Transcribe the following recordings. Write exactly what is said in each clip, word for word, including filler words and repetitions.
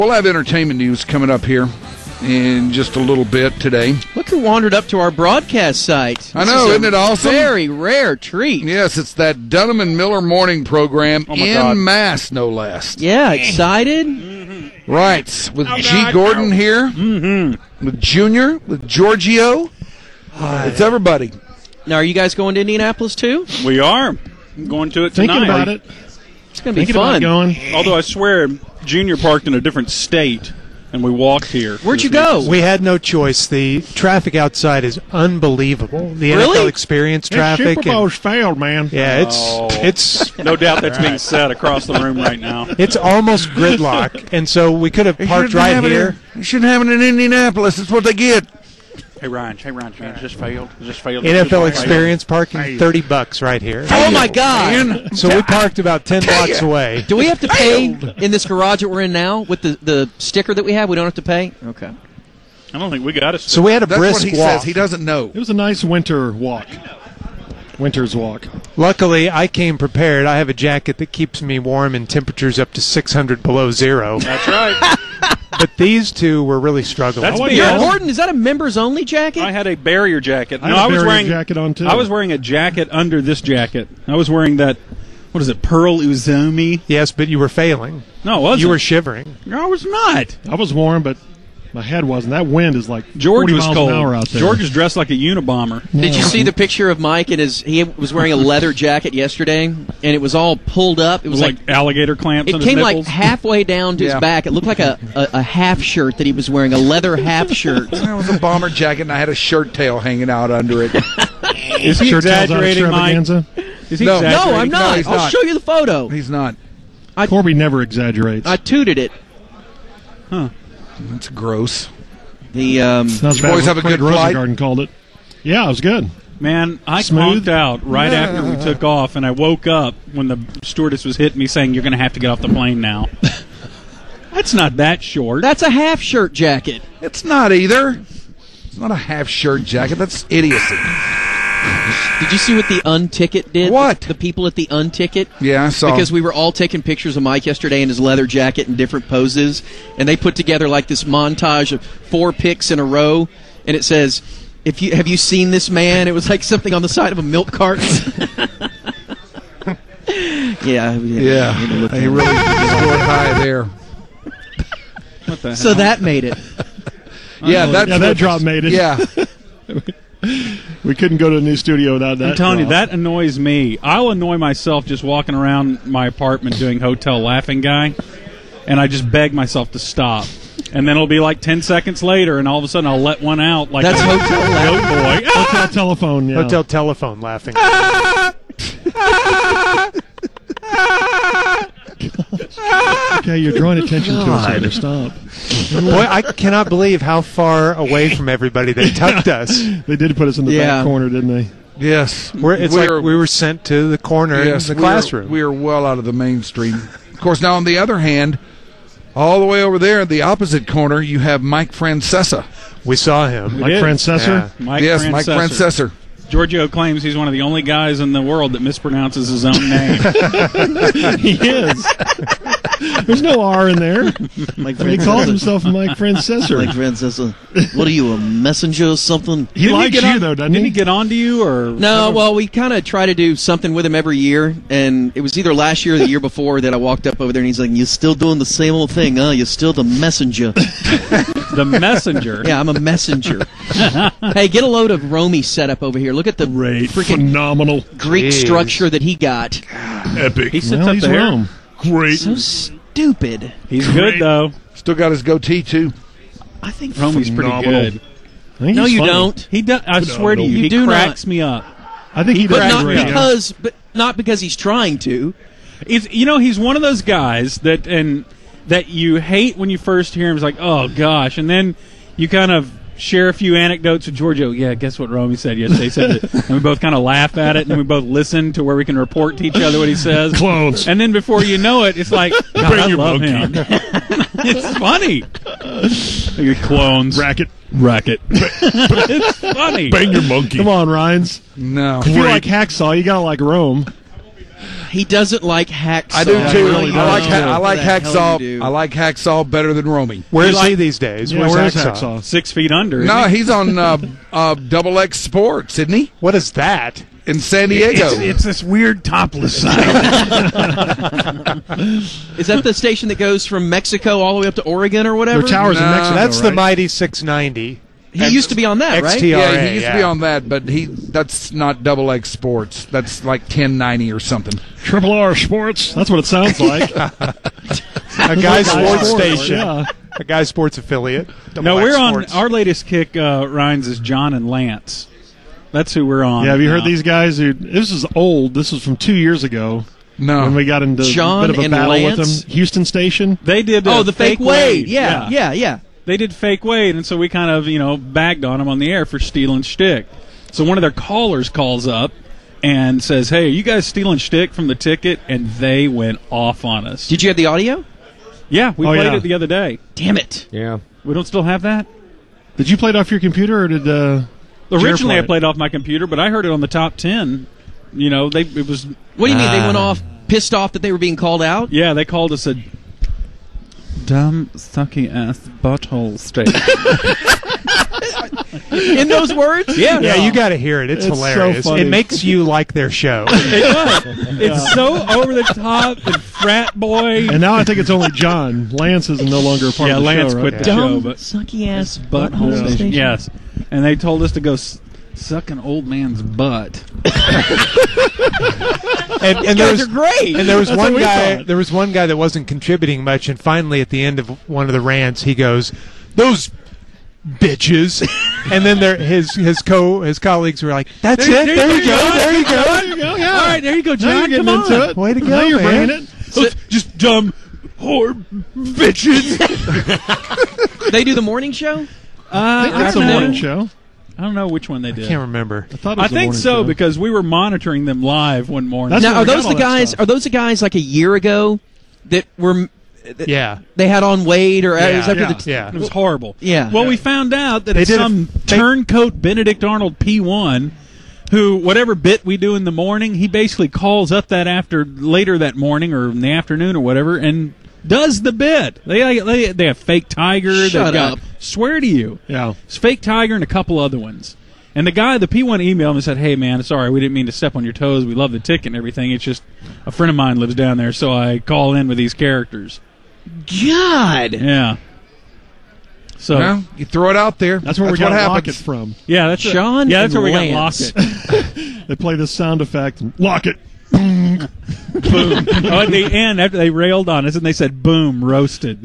We'll have entertainment news coming up here in just a little bit today. Look who wandered up to our broadcast site. This I know, is isn't it awesome? Very rare treat. Yes, it's that Dunham and Miller morning program Oh, my in God. mass, no less. Yeah, excited? Right, with Oh, G. God, Gordon no. here, Mm-hmm. with Junior, with Giorgio. It's everybody. Now, are you guys going to Indianapolis, too? We are. I'm going to it tonight. Thinking about it. It's going to be Thinking fun. about going. Although I swear, Junior parked in a different state, and we walked here. Where'd you go? We had no choice. The traffic outside is unbelievable. The Really? N F L experience traffic. That Super and- Bowl's failed, man. yeah, it's Oh. it's No doubt that's being said across the room right now. it's almost gridlock, and so we could have They parked shouldn't right have it here. in- They shouldn't have it in Indianapolis. That's what they get. Hey, Ryan. Hey, Ryan. It just failed. It just failed. N F L It just failed. experience parking, thirty bucks right here. Oh, my God. So we parked about ten blocks away. Do we have to pay in this garage that we're in now with the, the sticker that we have? We don't have to pay? Okay. I don't think we got it. So we had a That's brisk what he walk. says. He doesn't know. It was a nice winter walk. Winter's walk. Luckily, I came prepared. I have a jacket that keeps me warm in temperatures up to six hundred below zero. That's right. But these two were really struggling. That's I me. Your Yeah. Gordon, is that a members-only jacket? I had a barrier jacket. I No, had a I was barrier wearing jacket on, too. I was wearing a jacket under this jacket. I was wearing that. What is it? Pearl Uzumi? Yes, but you were failing. No, it wasn't. You were shivering. No, I was not. I was warm, but my head wasn't. That wind is like George forty was miles cold. an hour out there. George is dressed like a Unabomber. Did you see the picture of Mike and his? He was wearing a leather jacket yesterday, and it was all pulled up. It It was was like, like alligator clamps it on his came like nipples. halfway down to Yeah. his back. It looked like a, a, a half shirt that he was wearing, a leather half shirt. It was a bomber jacket, and I had a shirt tail hanging out under it. Is he Shirt tails out exaggerating, Mike? extravaganza. Is he No. exaggerating? No, I'm not. he's I'll not. show you the photo. He's not. Corby never exaggerates. I tooted it. That's gross. The um, Sounds You bad boys what have a Craig good flight? Rosengarten called it. Yeah, it was good. Man, I Smooth? conked out right Yeah. after we took off, and I woke up when the stewardess was hitting me saying, "You're going to have to get off the plane now." That's not that short. that's a half shirt jacket. It's not either. It's not a half shirt jacket. That's idiocy. Did you see what the unticket did? What? The, the people at the unticket? Yeah, I saw. Because we were all taking pictures of Mike yesterday in his leather jacket in different poses, and they put together like this montage of four pics in a row, and it says, "If you have you seen this man?" It was like something on the side of a milk carton. yeah, yeah, he really scored high there. What the So hell? that made it. Yeah, that's Yeah, that what- drop made it. Yeah, We couldn't go to a new studio without that. I'm telling you, drop. that annoys me. I'll annoy myself just walking around my apartment doing hotel laughing guy, and I just beg myself to stop. And then it'll be like ten seconds later, and all of a sudden I'll let one out like That's a hotel goat laughing. boy. Hotel telephone. Yeah. Hotel telephone laughing. Okay, you're drawing attention to us here. Stop. Boy, I cannot believe how far away from everybody they tucked us. They did put us in the Yeah. back corner, didn't they? yes. We're, it's We're- like we were sent to the corner yes, in the we are- classroom. We are well out of the mainstream. Of course, now on the other hand, all the way over there, the opposite corner, you have Mike Francesa. We saw him. Like did. Francesor. Yeah. Mike yes, Mike Francesor. Francesa. Giorgio claims he's one of the only guys in the world that mispronounces his own name. He is. There's no R in there. Mike He calls himself Mike Francesor. Francesa. What are you, a messenger or something? He Didn't likes get you, on- though, doesn't Didn't he? he get on to you? or No, well, we kind of try to do something with him every year, and it was either last year or the year before that I walked up over there, and he's like, "You're still doing the same old thing, huh? You're still the messenger." The messenger. Yeah, I'm a messenger. Hey, get a load of Romy set up over here. Look at the Great. freaking Phenomenal. Greek Jeez. structure that he got. Epic. He sits well, up he's there. Rome. Great. So stupid. He's Great. good, though. Still got his goatee, too. I think. Romy's pretty Phenomenal. good. I think No, he's you funny. don't. He does. I swear to you, You he do cracks me up. I think he But does not great. because, but not because he's trying to. It's, you know, he's one of those guys that and that you hate when you first hear him. It's like, oh gosh, and then you kind of share a few anecdotes with Giorgio. Yeah, guess what Romy said yesterday? He said that, and we both kind of laugh at it, and then we both listen to where we can report to each other what he says. Clones. And then before you know it, it's like, God, Bring I your love monkey. him. It's funny. Your clones. Racket. Racket. It's funny. Bang your monkey. Come on, Ryans. No. If you like Hacksaw, you gotta like Rome. He doesn't like hacksaw. I do Yeah, too. he really I like does. ha- I like What the hell hacksaw. you do? I like hacksaw better than Romy. Where's like- he these days? Yeah, Where's where's Hacksaw? Hacksaw? Six feet under. No, isn't he? he's on uh, uh, Double X Sports, isn't he? What is that? In San Diego. It's, it's this weird topless side. Is that the station that goes from Mexico all the way up to Oregon or whatever? Their towers in No. Mexico. That's the right? mighty six ninety. He used to be on that, right? X T R. yeah, he used to be yeah. on that, but he that's not Double X Sports. That's like ten ninety or something. Triple R Sports. That's what it sounds like. A Guy Sports station. Yeah. A Guy Sports affiliate. no, Double X we're on Sports. our latest kick. Uh, Ryan's is John and Lance. That's who we're on. Yeah, have you heard now. these guys? Who, this is old. This was from two years ago No. when we got into John a bit of a and battle Lance? with them. Houston station. They did. Oh, uh, the fake, Wade. Yeah, yeah, yeah. They did fake Wade, and so we kind of, you know, bagged on them on the air for stealing shtick. So one of their callers calls up and says, "Hey, are you guys stealing shtick from the ticket?" And they went off on us. Did you have the audio? Yeah, we Oh, played yeah. it the other day. Damn it. Yeah. We don't still have that. Did you play it off your computer or did uh, Jared Originally, play I it? played off my computer, but I heard it on the top ten. You know, they it was What do you mean? They Ah. went off pissed off that they were being called out? yeah. They called us a dumb, sucky ass butthole state. In those words? yeah, Yeah, you got to hear it. It's, It's so hilarious. funny. It makes you like their show. It was. It's so over the top and frat boy. And now I think it's only John. Lance is no longer a part Yeah, of the Lance show, quit right? the Yeah. show, Dumb, but sucky ass butthole butthole station. station. Yes, and they told us to go s- suck an old man's butt. And, and You there guys was are great. and there was That's one what we guy. thought. There was one guy that wasn't contributing much, and finally, at the end of one of the rants, he goes, "Those bitches," and then there, his his co his colleagues were like, "That's There- it. there There, you you go. go. There you go. There you go. Yeah. All right, there you go, Now John. you're Come getting on. into it. Way to Now go, you're man." bringing it. Those just dumb whore bitches. They do the morning show? Uh, I That's a don't know. morning show. I don't know which one they did. Can't remember. I thought it I was a think morning so show. because we were monitoring them live one morning. That's Now, where are we got those all the that guys? stuff. Are those the guys like a year ago that were that Yeah. they had on Wade or Yeah, it was after yeah, the Yeah. It was horrible. Yeah. Well, Yeah. we found out that They it's did a- some they- turncoat Benedict Arnold P one who, whatever bit we do in the morning, he basically calls up that after later that morning or in the afternoon or whatever and does the bit. They they, they have Fake Tiger. Shut they've got, up. Swear to you. Yeah. It's Fake Tiger and a couple other ones. And the guy, the P one emailed him and said, "Hey, man, sorry, we didn't mean to step on your toes. We love the ticket and everything. It's just a friend of mine lives down there, so I call in with these characters." God. Yeah. So, Well, you throw it out there. That's where we what got happens. Locket from. yeah, that's a- John yeah, that's and where we Lance. got Locket. They play this sound effect. And lock it. Boom. Oh, at the end, after they railed on us and they said, "Boom, roasted."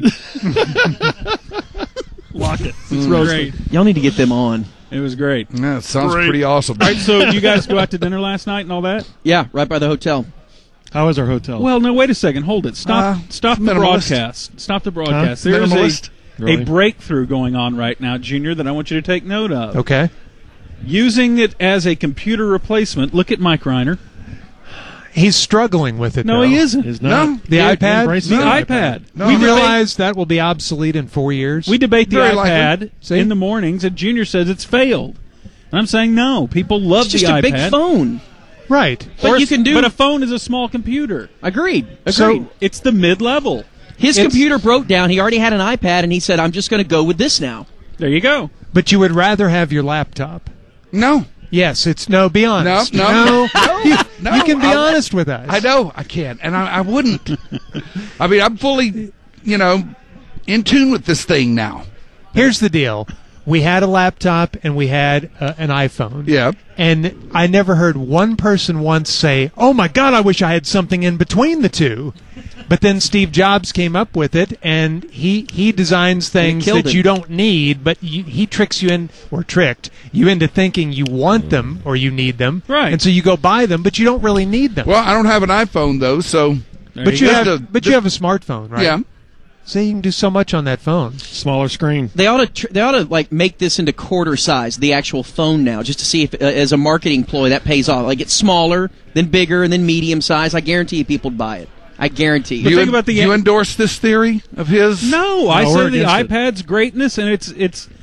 Lock it. It's It was roasted. great. Y'all need to get them on. It was great. Yeah, it sounds Great. pretty awesome. All right, so you guys go out to dinner last night and all that? Yeah, right by the hotel. How is our hotel? Well, no, wait a second. Hold it. Stop Uh, Stop the minimalist. broadcast. Stop the broadcast. Huh? There's Minimalist. a, Really? a breakthrough going on right now, Junior, that I want you to take note of. Okay. Using it as a computer replacement. Look at Mike Reiner. He's struggling with it. No, though. he isn't. Is not. No. The Yeah, iPad. embrace The the iPad. No, we no. realize that will be obsolete in four years. We debate the Very likely. iPad See? in the mornings, and Junior says it's failed. And I'm saying no. People love It's just the a iPad. big phone. right. But Or you s- can do. But a phone is a small computer. Agreed. Agreed. So- It's the mid-level. His it's- computer broke down. He already had an iPad, and he said, "I'm just going to go with this now." There you go. But you would rather have your laptop. No, Yes, it's no. Be honest. No, no, no, you, no, you can be I- honest with us. I know I can't, and I, I wouldn't. I mean, I'm fully, you know, in tune with this thing now. Here's the deal: we had a laptop and we had uh, an iPhone. Yeah. And I never heard one person once say, "Oh my God, I wish I had something in between the two." But then Steve Jobs came up with it, and he he designs things killed that it. you don't need, but you, he tricks you in, or tricked you into thinking you want them or you need them, Right. And so you go buy them, but you don't really need them. Well, I don't have an iPhone though, so There but you go. have, the- but you have a smartphone, right? yeah. So you can do so much on that phone. Smaller screen. They ought to. Tr- they ought to like make this into quarter size, the actual phone now, just to see if, uh, as a marketing ploy, that pays off. Like it's smaller, then bigger, and then medium size. I guarantee you, people would buy it. I guarantee But you. you, think about the- you endorse this theory of his? No, I No, say we're the against it. iPad's greatness, and it's it's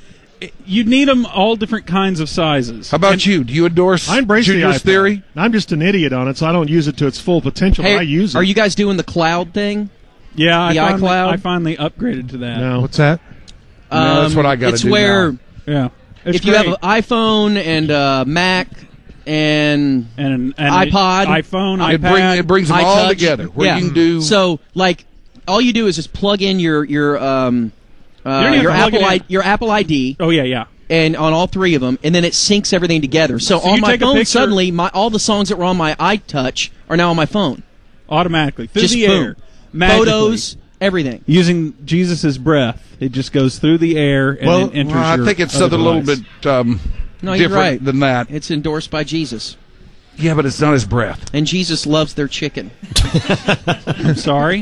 you need them all different kinds of sizes. How about And- you? Do you endorse I embrace Junior's the iPad. theory? I'm just an idiot on it, so I don't use it to its full potential. Hey, but I use it. are you guys doing the cloud thing? Yeah, I The finally, iCloud? I finally upgraded to that. No. What's that? No, that's what I gotta It's do where now. Yeah, it's if you great. have an iPhone and a Mac and and an, and iPod, an iPhone, It, iPad, bring, it brings them all iTouch, together. Where yeah. you can do. So, like, all you do is just plug in your your um You uh, don't even your have to plug Apple it I, in. your Apple I D, Oh yeah, yeah. and on all three of them, and then it syncs everything together. So, So on you my take a phone, picture- suddenly, my all the songs that were on my iTouch are now on my phone. Automatically through Just the boom. air, magically. Photos, everything. using Jesus' breath. It just goes through the air and Well, then enters Well, I your think it's other something a little device. bit um, No, you're different right. than that. It's endorsed by Jesus, Yeah, but it's not his breath. and Jesus loves their chicken. I'm sorry.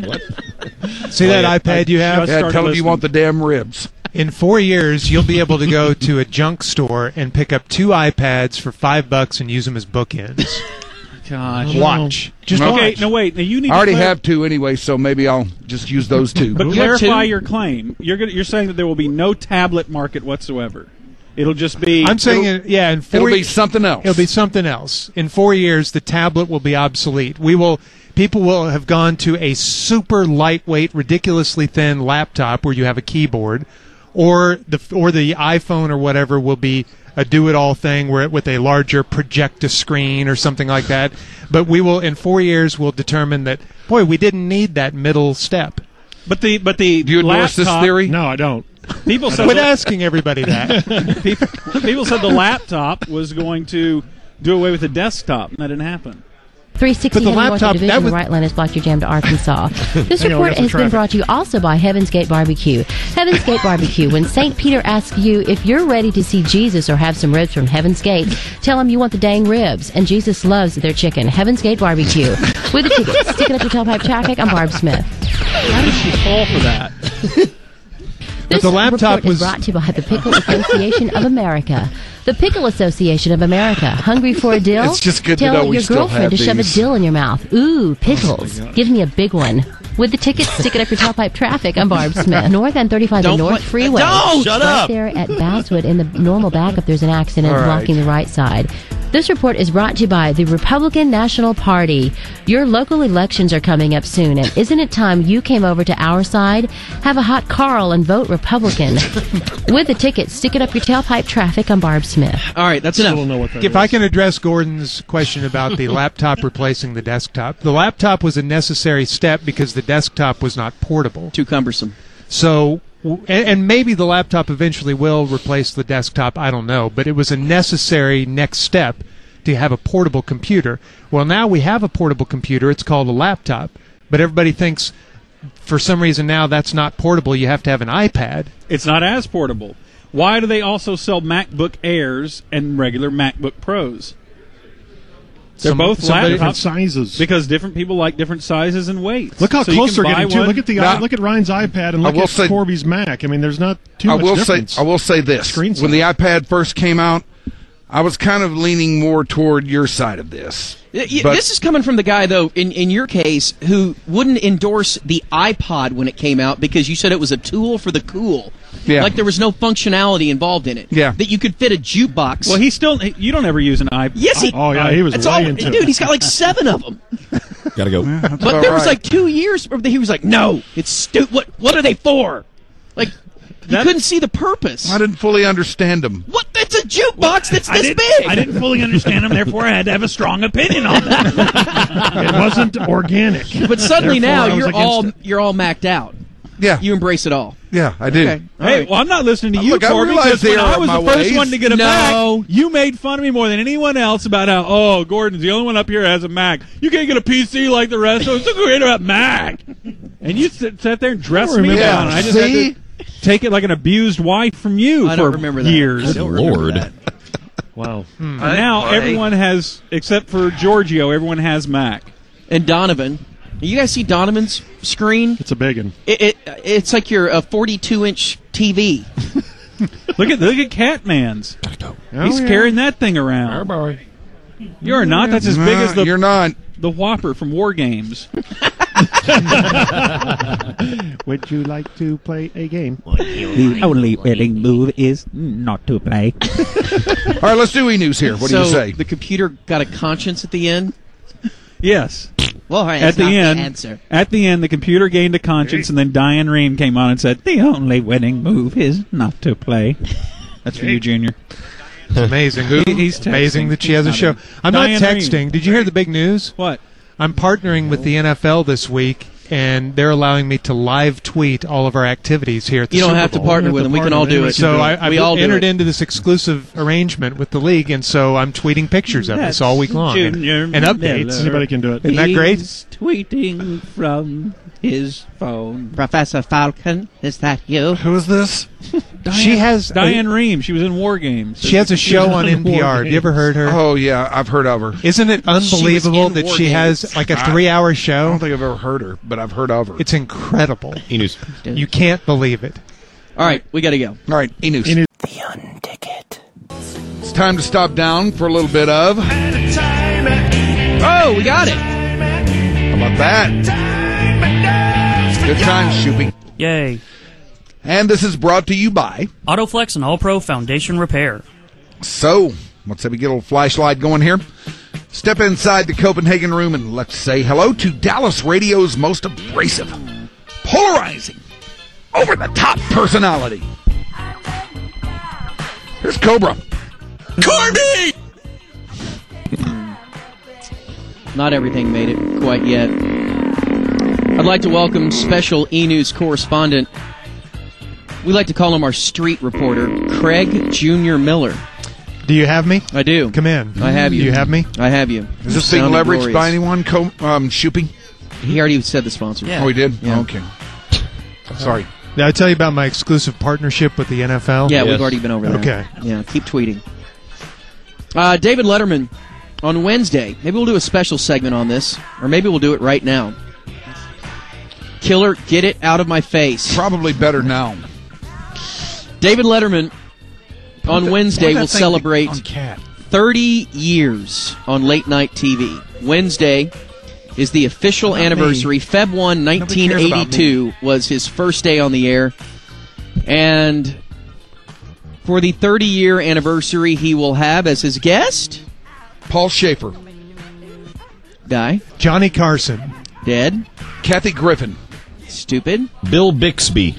See that iPad you have? just- Yeah, started tell him you listening. want the damn ribs. In four years, you'll be able to go to a junk store and pick up two iPads for five bucks and use them as bookends. Gosh. Watch. Just Okay, watch. no wait. Now you need. I already to clar- have two anyway, so maybe I'll just use those two. But You have clarify two? your claim. You're gonna, you're saying that there will be no tablet market whatsoever. It'll just be. I'm saying, It'll- it, yeah, in four It'll be ye- something else. It'll be something else. In four years, the tablet will be obsolete. We will. People will have gone to a super lightweight, ridiculously thin laptop where you have a keyboard, or the or the iPhone or whatever will be a do-it-all thing where it, with a larger projector screen or something like that. But we will, in four years, we'll determine that boy, we didn't need that middle step. But the but the Do you endorse this laptop- theory? No, I don't. People said Quit the, asking everybody that. people, people said the laptop was going to do away with the desktop, and that didn't happen. three sixty But the Heading laptop, North Division, that was- the right lane has blocked your jam to Arkansas. This Hang on, we report got some has been traffic. brought to you also by Heaven's Gate Barbecue. Heaven's Gate Barbecue. When Saint Peter asks you if you're ready to see Jesus or have some ribs from Heaven's Gate, tell him you want the dang ribs. And Jesus loves their chicken. Heaven's Gate Barbecue. With the tickets, sticking up your tailpipe traffic, I'm Barb Smith. How did she fall for that? This the laptop report was- is brought to you by the Pickle Association of America. The Pickle Association of America. Hungry for a dill? It's just good to Tell know we your still girlfriend have to shove a these. dill in your mouth. Ooh, pickles. Give me a big one. With the tickets, stick it up your tailpipe traffic. I'm Barb Smith. North and thirty-five, Don't the North play- Freeway. Don't! Shut right up! there at Basswood in the normal backup, there's an accident All right. blocking the right side. This report is brought to you by the Republican National Party. Your local elections are coming up soon, and isn't it time you came over to our side? Have a hot Carl and vote Republican. With the tickets, stick it up your tailpipe traffic. I'm Barb Smith. All right, that's Still enough. don't know what that If is. I can address Gordon's question about the laptop replacing the desktop, the laptop was a necessary step because the desktop was not portable. Too cumbersome. So, w- and, and maybe the laptop eventually will replace the desktop, I don't know, but it was a necessary next step to have a portable computer. Well, now we have a portable computer, it's called a laptop, but everybody thinks for some reason now that's not portable, you have to have an iPad. It's not as portable. Why do they also sell MacBook Airs and regular MacBook Pros? They're Some- both somebody- Different laptops sizes. because different people like different sizes and weights. Look how So you close can they're buy getting too. one- Look at the Now- look at Ryan's iPad and I look will at say- Corby's Mac. I mean, there's not too I much will say difference. I will say this. Screen When the size. iPad first came out, I was kind of leaning more toward your side of this. Y- y- But- this is coming from the guy, though, in, in your case, who wouldn't endorse the iPod when it came out because you said it was a tool for the cool. Yeah. Like there was no functionality involved in it. Yeah. That you could fit a jukebox. Well, he still. You don't ever use an iPad. Yes, he- Oh yeah, he was That's way all, into dude. it. He's got like seven of them. Gotta go. But about there was right. like two years where he was like, "No, it's stupid. What? What are they for?" Like, you That- couldn't see the purpose. I didn't fully understand them. What? That's a jukebox that's I this didn't, big. I didn't fully understand him, therefore I had to have a strong opinion on that. It wasn't organic. But suddenly Therefore, now I was you're against all it. you're all macked out. Yeah, You embrace it all. yeah, I do. Okay. All Hey, right. well, I'm not listening to Uh, you, look, I Corby, realize because the when error I of was the my first ways. one to get a No. Mac, you made fun of me more than anyone else about how, oh, Gordon's the only one up here who has a Mac. You can't get a P C like the rest of us. What's so great about Mac? And you sit, sat there and dressed me remember down. that. I just See? had to take it like an abused wife from you I for don't remember that. years. I don't remember Lord. that. Wow. And now everyone has, except for Giorgio, everyone has Mac. And Donovan, you guys see Donovan's screen? It's a big one. It, it it's like your a forty-two inch T V. Look at look at Catman's. Gotta go. He's yeah. carrying that thing around. You're not. That's as big as No, the you're not. the Whopper from War Games. Would you like to play a game? The only winning move is not to play. All right, let's do e-news here. What so do you say? The computer got a conscience at the end? Yes. Well, right, At that's the not end, the answer. at the end, the computer gained a conscience, and then Diane Rehm came on and said, "The only winning move is not to play." That's for you, Junior. It's amazing. He- he's texting. amazing that she has a He's show. not in. I'm Diane not texting. Rehm. Did you hear the big news? What? I'm partnering with the N F L this week, and they're allowing me to live tweet all of our activities here at the You don't Super have to Bowl. partner You with don't them. have We to can all partner do with it. So I, I've we all do entered it. into this exclusive arrangement with the league, and so I'm tweeting pictures of this all week long and, Junior and updates. Miller. Anybody can do it. Isn't that great? He's tweeting from his phone. Professor Falcon, is that you? Who is this? Diane, She has a- Diane Rehm. She was in War Games. She has a show on N P R. Have you ever heard her? Oh, yeah, I've heard of her. Isn't it unbelievable in that War she Games. has like a I- three-hour I show? don't think I've ever heard her, but I've heard of her. It's incredible. E-news. You can't believe it. All right, we got to go. All right, e-news. E-news. It's time to stop down for a little bit of... How Oh, we got it. about that? Good times, Shoopy. Yay. And this is brought to you by... Autoflex and All Pro Foundation Repair. So, let's say we get a little flashlight going here. Step inside the Copenhagen room and let's say hello to Dallas Radio's most abrasive, polarizing, over-the-top personality. Here's Cobra. Corby! Not everything made it quite yet. I'd like to welcome special e-news correspondent. We like to call him our street reporter, Craig Junior Miller. Do you have me? I do. Come in. I have you. Do you have me? I have you. Is this being Sounded leveraged glorious. by anyone, Co- um, Shoopy? He already said the sponsor. Oh, he did? Yeah. Okay. Sorry. Did I tell you about my exclusive partnership with the N F L? Yeah, Yes. we've already been over that. Okay. Yeah, keep tweeting. Uh, David Letterman on Wednesday. Maybe we'll do a special segment on this, or maybe we'll do it right now. Killer, get it out of my face. Probably better now. David Letterman on Wednesday will celebrate On cat. thirty years on late night T V. Wednesday is the official anniversary. February first, nineteen eighty-two was his first day on the air. And for the thirty-year anniversary, he will have as his guest, Paul Schaefer. Guy, Johnny Carson. dead, Kathy Griffin. stupid, Bill Bixby.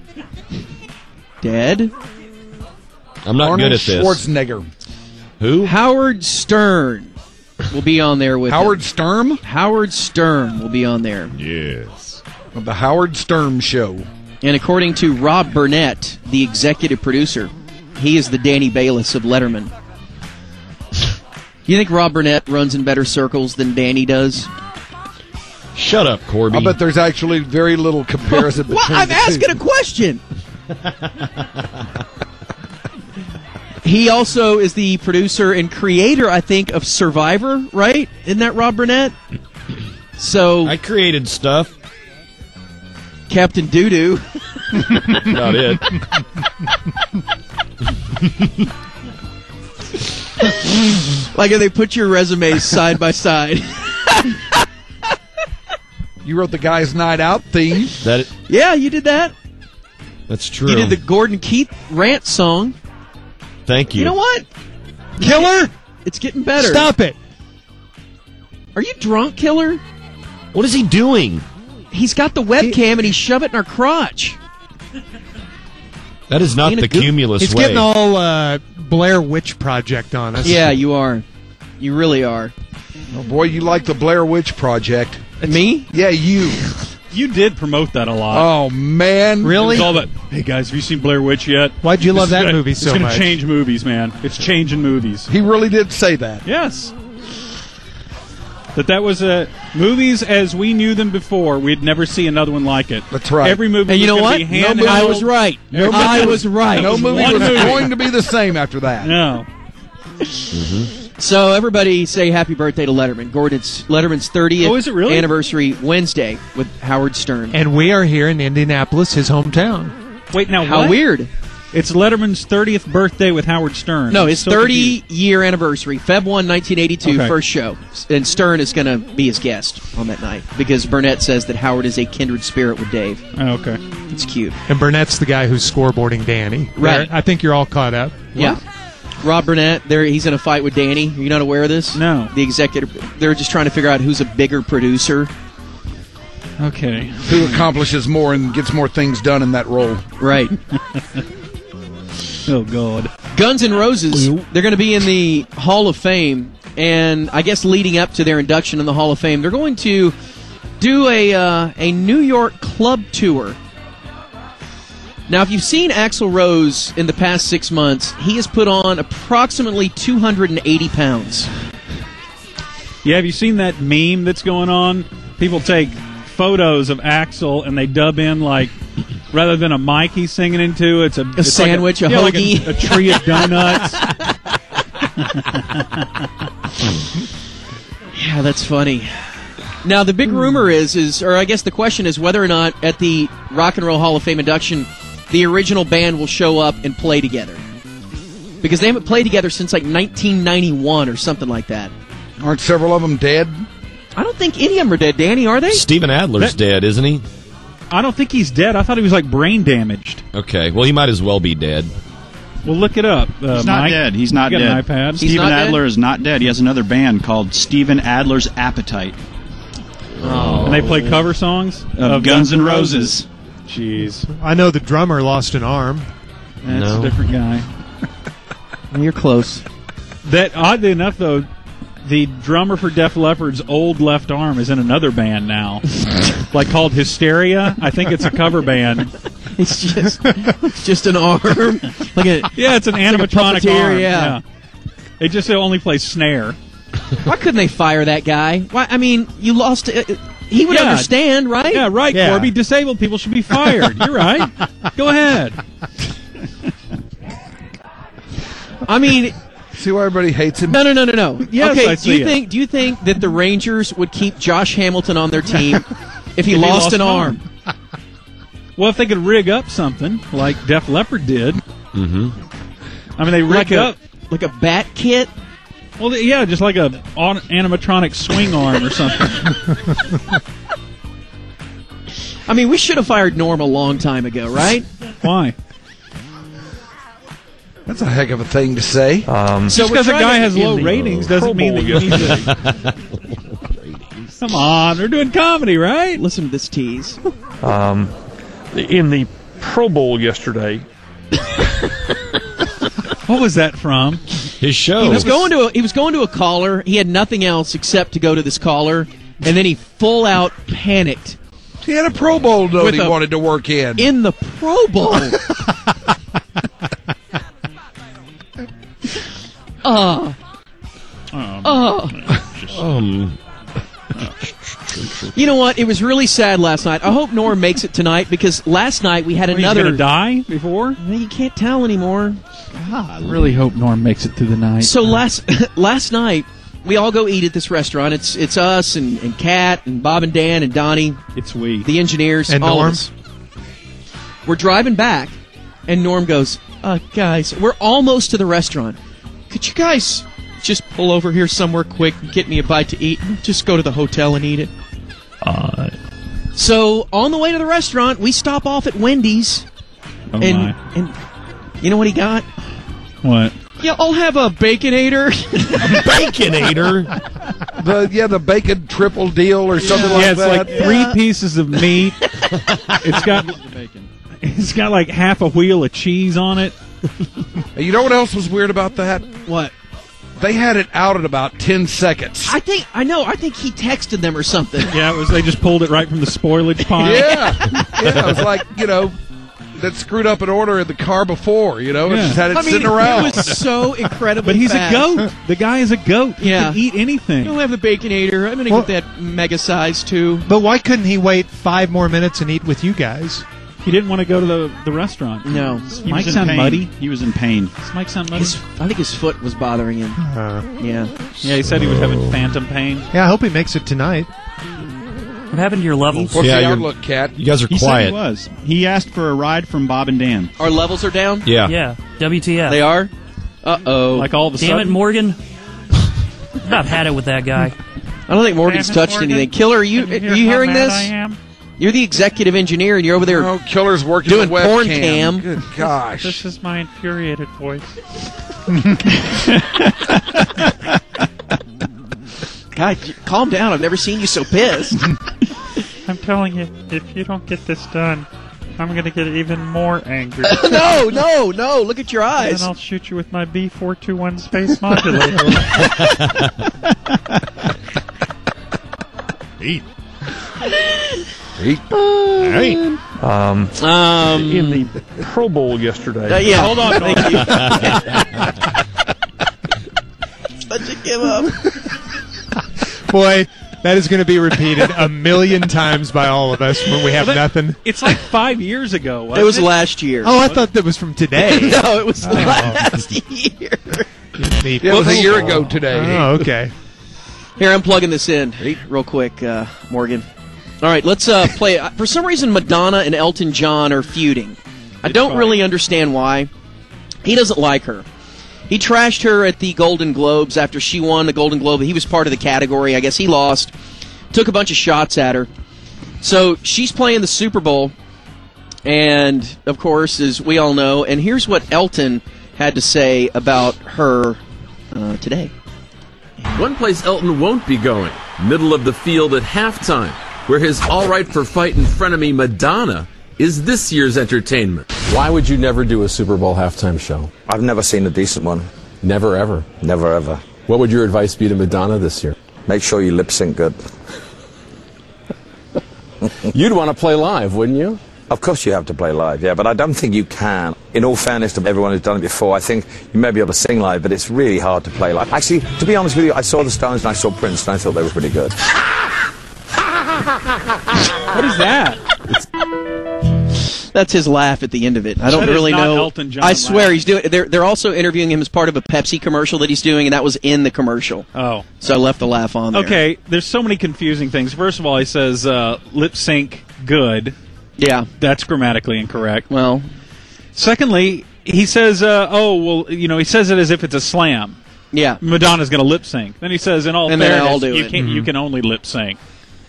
dead, I'm not Arnold good at this. Schwarzenegger. Who? Howard Stern will be on there with Howard him. Sturm Howard Stern will be on there. Yes. of the Howard Sturm Show. And according to Rob Burnett, the executive producer, he is the Danny Bayless of Letterman. You think Rob Burnett runs in better circles than Danny does? Shut up, Corby. I bet there's actually very little comparison between Well, I'm the asking two. a question. He also is the producer and creator, I think, of Survivor, right? Isn't that Rob Burnett? So, I created stuff. Captain Doodoo. Not it. Like if they put your resumes side by side. You wrote the Guys Night Out theme. That Yeah, you did that. that's true. You did the Gordon Keith rant song. Thank you. You know what? Killer? It's getting better. Stop it. Are you drunk, Killer? What is he doing? He's got the webcam and he shoved it in our crotch. That is not Being a the goof- cumulus He's way. getting all uh, Blair Witch Project on us. Yeah, you are. You really are. Oh boy, you like the Blair Witch Project. Me? Yeah, you. You did promote that a lot. Oh man, It Really? was all about, hey guys, have you seen Blair Witch yet? Why'd you This love is that gonna- movie it's so gonna much? change movies, man. It's changing movies. He really did say that. Yes. That that was a movies as we knew them before. We'd never see another one like it. That's right. Every movie. And you was know gonna what? Be No handheld. movie- I was right. No I movie- was right. No movie one was movie. going to be the same after that. No. So everybody say happy birthday to Letterman. Gordon's Letterman's thirtieth Oh, is it really? anniversary Wednesday with Howard Stern. And we are here in Indianapolis, his hometown. Wait, now How what? weird. It's Letterman's thirtieth birthday with Howard Stern. No, I'm his so confused. thirty-year anniversary, February first, nineteen eighty-two, Okay. first show. And Stern is going to be his guest on that night because Burnett says that Howard is a kindred spirit with Dave. Oh, okay. It's cute. And Burnett's the guy who's scoreboarding Danny. Right. I think you're all caught up. Yeah. Rob Burnett, there he's in a fight with Danny. Are you not aware of this? No. The executive, they're just trying to figure out who's a bigger producer. Okay. Who accomplishes more and gets more things done in that role? Right. Oh, God. Guns N' Roses, they're going to be in the Hall of Fame, and I guess leading up to their induction in the Hall of Fame, they're going to do a uh, a New York club tour. Now, if you've seen Axl Rose in the past six months, he has put on approximately two hundred eighty pounds. Yeah, have you seen that meme that's going on? People take photos of Axl and they dub in, like, rather than a mic he's singing into, it's a, A it's sandwich, like a yeah, like hoagie. a, a tree of donuts. Yeah, that's funny. Now, the big rumor is, is, or I guess the question is whether or not at the Rock and Roll Hall of Fame induction, the original band will show up and play together. Because they haven't played together since like nineteen ninety-one or something like that. Aren't several of them dead? I don't think any of them are dead, Danny, are they? Steven Adler's That- dead, isn't he? I don't think he's dead. I thought he was, like, brain damaged. Okay, well, he might as well be dead. Well, look it up. Uh, He's not Mike. dead. He's not You got dead. an iPad? He's Steven not dead? Adler is not dead. He has another band called Steven Adler's Appetite And they play cover songs of Guns N' Roses. Jeez. I know the drummer lost an arm. That's No. a different guy. You're close. That, oddly enough, though, the drummer for Def Leppard's old left arm is in another band now, like called Hysteria. I think it's a cover band. It's just it's just an arm. Like a, Yeah, it's an like a animatronic puppeteer, arm. yeah. It just only plays snare. why couldn't they fire that guy? Why? I mean, you lost. Uh, he would Yeah. understand, right? Yeah, right, Yeah. Corby. Disabled people should be fired. You're right. Go ahead. I mean, See why everybody hates him? no, no, no, no, no. Yes, okay, I do see you it. think? Do you think that the Rangers would keep Josh Hamilton on their team if he If he lost, lost an an arm? Well, if they could rig up something like Def Leppard did. Mm-hmm. I mean, they Like rigged a up. like a bat kit? Well, yeah, just like a on- animatronic swing arm or something. I mean, we should have fired Norm a long time ago, right? Why? That's a heck of a thing to say. Um, So Just we're because a trying guy to- has in low the ratings Pro doesn't mean that Bowl you need to. Come on, they're doing comedy, right? Listen to this tease. um, in the Pro Bowl yesterday. What was that from? His show. He was going to a, he was going to a caller. He had nothing else except to go to this caller, and then he full out panicked He had a Pro Bowl note With he a- wanted to work in. in the Pro Bowl. uh, uh. Um, You know what? It was really sad last night. I hope Norm makes it tonight because last night we had What, he's another. gonna die before? Well, you can't tell anymore. I really hope Norm makes it through the night. So last last night we all go eat at this restaurant. It's it's us and, and Kat and Bob and Dan and Donnie, it's we. the engineers, And all Norm? of us. We're driving back, and Norm goes, uh, "Guys, we're almost to the restaurant. Could you guys just pull over here somewhere quick and get me a bite to eat? Just go to the hotel and eat it." Uh, So on the way to the restaurant, we stop off at Wendy's, Oh and my. and you know what he got? What? Yeah, I'll have a Baconator. Baconator. the yeah, the bacon triple deal or something like Yeah, it's that. like three pieces of meat. It's got it's got like half a wheel of cheese on it. You know what else was weird about that? What? They had it out in about ten seconds. I think I know. I think he texted them or something. Yeah, it was. They just pulled it right from the spoilage pile. Yeah, yeah. It was like, you know, that screwed up an order in the car before. You know, and Yeah. just had it I mean, sitting around. it was so incredibly. But he's fast. a goat. The guy is a goat. He Yeah. can eat anything. Don't have the Baconator. I'm gonna Well- get that mega size too. But why couldn't he wait five more minutes and eat with you guys? He didn't want to go to the, the restaurant. No, Does He Mike was in sound pain. muddy? He was in pain. Does Mike sound muddy? his, I think his foot was bothering him. Uh, Yeah. Yeah, he said he was having phantom pain. yeah, I hope he makes it tonight. What happened to your levels? What's Yeah, the you're- outlook, Cat? You guys are He said quiet. he was. He asked for a ride from Bob and Dan. Our levels are down? Yeah. Yeah, W T F. They are? Uh-oh. Like all of a Damn sudden. it, Morgan. I've had it with that guy. I don't think Morgan's Damn it, touched Morgan. anything. Killer, are you, Can are hear you how hearing mad this? I am? You're the executive engineer, and you're over there. Oh, Killer's working Doing the webcam. porn cam. Good gosh. This is my infuriated voice. God, calm down. I've never seen you so pissed. I'm telling you, if you don't get this done, I'm going to get even more angry. no, no, no. Look at your And eyes. then I'll shoot you with my B four twenty-one space modulator. Eat. Eat. Hey. Um, Um, in the Pro Bowl yesterday. uh, yeah. Hold on, Thank you. Such a give up. Boy, that is going to be repeated a million times by all of us when we have Well, that- nothing. It's like five years ago, wasn't It was it? last year. Oh, I thought that was from today. no, it was last year. Neat. It was a year ago today. Oh, okay. Here, I'm plugging this in real quick, uh, Morgan. All right, let's uh, play. For some reason, Madonna and Elton John are feuding. I don't really understand why. He doesn't like her. He trashed her at the Golden Globes after she won the Golden Globe. He was part of the category. I guess he lost. Took a bunch of shots at her. So she's playing the Super Bowl. And, of course, as we all know, and here's what Elton had to say about her uh, today. One place Elton won't be going, middle of the field at halftime, where his all right for fighting frenemy Madonna is this year's entertainment. Why would you never do a Super Bowl halftime show? I've never seen a decent one. Never, ever? Never, ever. What would your advice be to Madonna this year? Make sure you lip sync good. You'd want to play live, wouldn't you? Of course you have to play live, yeah, but I don't think you can. In all fairness to everyone who's done it before, I think you may be able to sing live, but it's really hard to play live. Actually, to be honest with you, I saw the Stones and I saw Prince and I thought they were pretty good. What is that? That's his laugh at the end of it. I don't That is really not know. Elton John I swear laughing. he's doing. They're they're also interviewing him as part of a Pepsi commercial that he's doing, and that was in the commercial. Oh, so I left the laugh on there. Okay, there's so many confusing things. First of all, he says uh, lip sync good. Yeah, that's grammatically incorrect. Well, secondly, he says, uh, "Oh, well, you know," he says it as if it's a slam. Yeah, Madonna's going to lip sync. Then he says, "In all And then fairness, I'll do you it." can Mhm. you can only lip sync."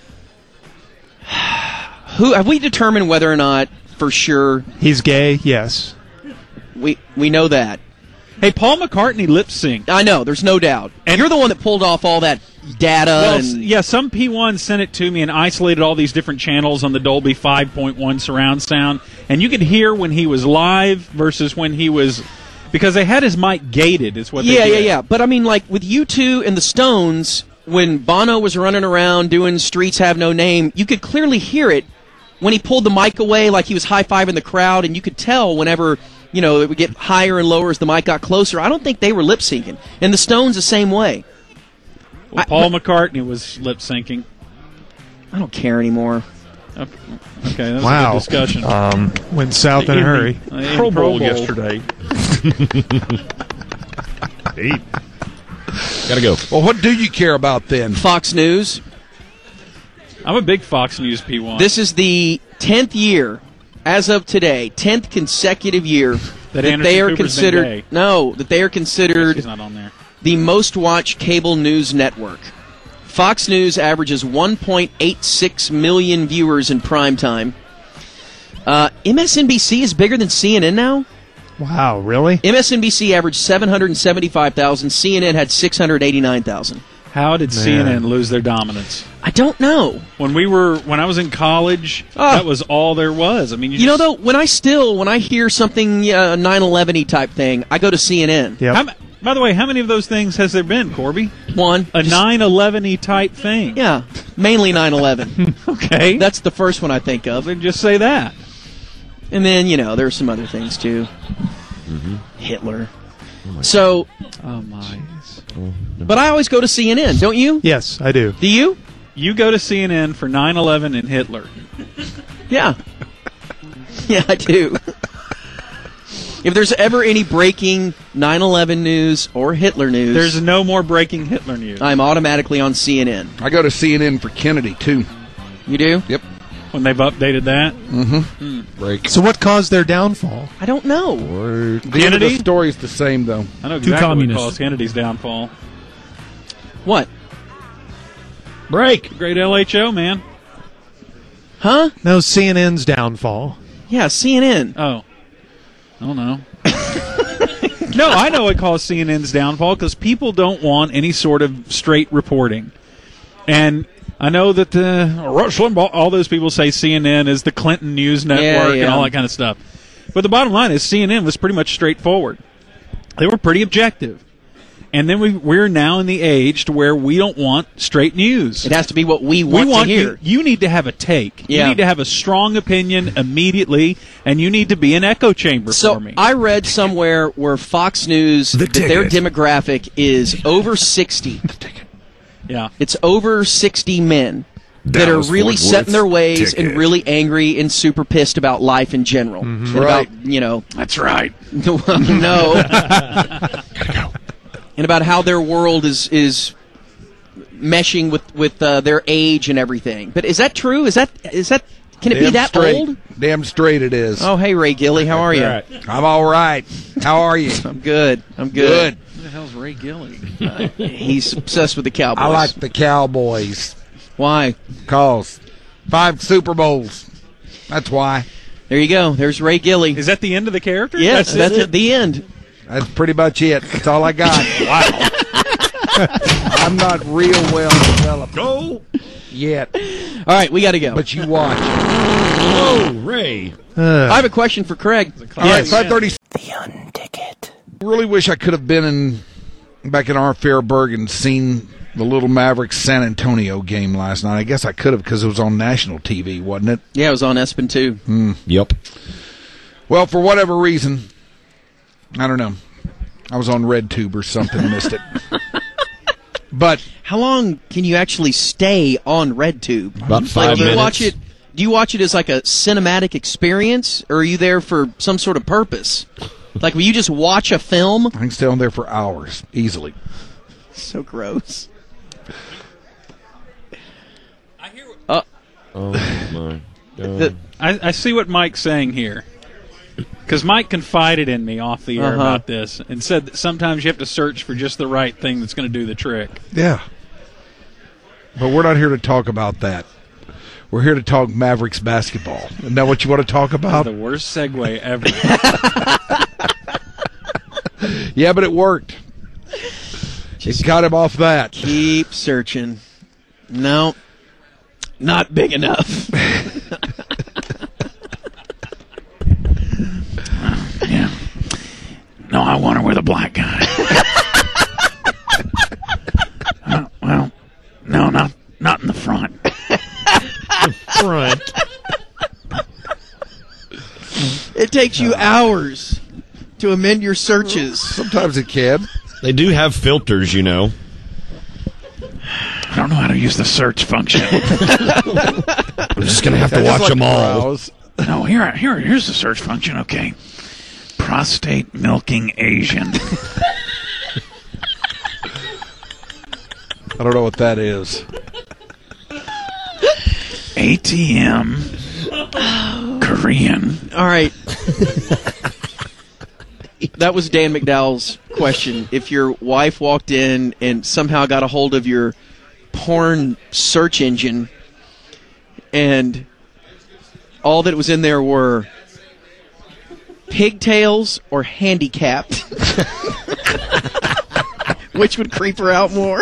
Who have we determined whether or not for sure he's gay? Yes, we we know that. Hey, Paul McCartney lip synced. I know, there's no doubt. And you're the one that pulled off all that data. Well, and s- yeah, some P one sent it to me and isolated all these different channels on the Dolby five point one surround sound, and you could hear when he was live versus when he was, because they had his mic gated. Is what? yeah, they yeah, did. yeah. But I mean, like with U two and the Stones, when Bono was running around doing "Streets Have No Name," you could clearly hear it when he pulled the mic away, like he was high-fiving the crowd, and you could tell whenever, you know, it would get higher and lower as the mic got closer. I don't think they were lip-syncing. And the Stones the same way. Well, Paul McCartney was lip syncing. I don't care anymore. Okay, okay, that was a Wow. good discussion. Um, went south in a in hurry. the Uh, in Pro Pro Bowl Bowl. yesterday. Eat. Gotta go. Well, what do you care about then? Fox News. I'm a big Fox News P one. This is the tenth year, as of today, tenth consecutive year that, Anderson they are Cooper's been considered. gay. No, that they are considered He's not on there. the most watched cable news network. Fox News averages one point eight six million viewers in prime time. Uh, M S N B C is bigger than C N N now. Wow, really? M S N B C averaged seven hundred seventy-five thousand. C N N had six hundred eighty-nine thousand. How did C N N lose their dominance? I don't know. When we were, when I was in college, Oh. that was all there was. I mean, you, You know, just, though, when I still, when I hear something uh, nine eleven-y type thing, I go to C N N. Yep. How, ma- by the way, how many of those things has there been, Corby? One. A nine eleven-y type thing. Yeah, mainly nine eleven. Okay. That's the first one I think of. Then just say that. And then, you know, there's some other things, too. Hitler. So, Oh my. but I always go to C N N, don't you? Yes, I do. Do you? You go to C N N for nine eleven and Hitler. Yeah. Yeah, I do. If there's ever any breaking nine eleven news or Hitler news, There's no more breaking Hitler news. I'm automatically on C N N. I go to C N N for Kennedy too. You do? Yep. When they've updated that? Mm-hmm. Break. So what caused their downfall? I don't know. The end of the Kennedy? story's the same, though. I know Two exactly what communists. caused Kennedy's downfall. What? Break. Great L H O, man. Huh? No, C N N's downfall. Yeah, C N N. Oh. I don't know. No, I know it caused C N N's downfall because people don't want any sort of straight reporting. And I know that the Rush Limbaugh, all those people say C N N is the Clinton News Network Yeah, yeah. and all that kind of stuff. But the bottom line is C N N was pretty much straightforward. They were pretty objective. And then we, we're now in the age to where we don't want straight news. It has to be what we We want, want to hear. You, you need to have a take. Yeah. You need to have a strong opinion immediately, and you need to be an echo chamber So for me. I read somewhere where Fox News, that their demographic is over sixty. Yeah. It's over sixty men that are Dallas really Fort set in Worth their ways ticket. and really angry and super pissed about life in general. And Right. about, you know, That's right. no. And about how their world is is meshing with with uh, their age and everything. But is that true? Is that is that can it be Damn that straight. old? Damn straight it is. Oh, hey Ray Gilly, how are you? I'm all right. How are you? I'm good. I'm good. Who the hell's Ray Gilly? Uh, he's obsessed with the Cowboys. I like the Cowboys. Why? Cause five Super Bowls. That's why. There you go. There's Ray Gilly. Is that the end of the character? Yes, that's, at the end. That's pretty much it. That's all I got. Wow. I'm not real well developed. Go. Yet. All right, we got to go. But you watch. Oh, Ray. I have a question for Craig. All right, five thirty. The Unticket. Really wish I could have been in back in our Fairburg and seen the Little Mavericks San Antonio game last night. I guess I could have because it was on national T V, wasn't it? Yeah, it was on ESPN too. Mm. Yep. Well, for whatever reason, I don't know. I was on RedTube or something and missed it. But how long can you actually stay on RedTube? About five like, do you minutes. watch it? Do you watch it as like a cinematic experience, or are you there for some sort of purpose? Like, will you just watch a film? I can stay on there for hours easily. So gross. Uh, Oh my God. The, I, I see what Mike's saying here. Because Mike confided in me off the air Uh-huh. about this and said that sometimes you have to search for just the right thing that's going to do the trick. Yeah. But we're not here to talk about that. We're here to talk Mavericks basketball. Isn't that what you want to talk about? The worst segue ever. Yeah, but it worked. Just got him off that. Keep searching. No, not big enough. Yeah. No, I want her with a black guy. uh, well, no, not not in the front. Front. It takes you hours to amend your searches. Sometimes it can. They do have filters, you know. I don't know how to use the search function. I'm just gonna have to I just watch like them all. browse. No, here, here, here's the search function. Okay, prostate milking Asian. I don't know what that is. A T M Korean. All right. That was Dan McDowell's question. If your wife walked in and somehow got a hold of your porn search engine and all that was in there were pigtails or handicapped, which would creep her out more?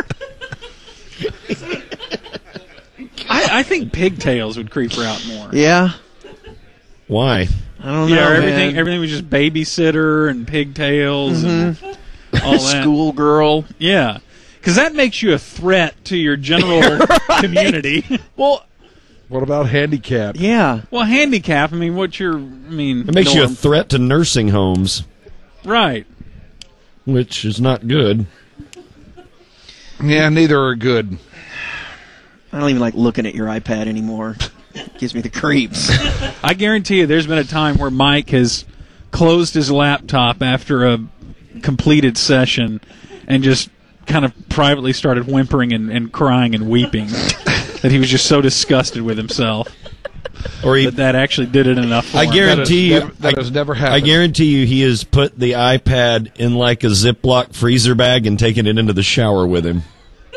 I, I think pigtails would creep her out more. Yeah. Why? I don't Yeah, know. everything man. everything was just babysitter and pigtails and all that. Schoolgirl. Yeah, because that makes you a threat to your general community. Well, What about handicap? yeah. Well, handicap. I mean, what's your? I mean, It makes you a norm? threat to nursing homes, right. which is not good. Yeah, neither are good. I don't even like looking at your iPad anymore. It gives me the creeps. I guarantee you, there's been a time where Mike has closed his laptop after a completed session and just kind of privately started whimpering and, and crying and weeping. that he was just so disgusted with himself. Or he, that that actually did it enough for I him. guarantee you, that, that has never I happened. guarantee you, he has put the iPad in like a Ziploc freezer bag and taken it into the shower with him.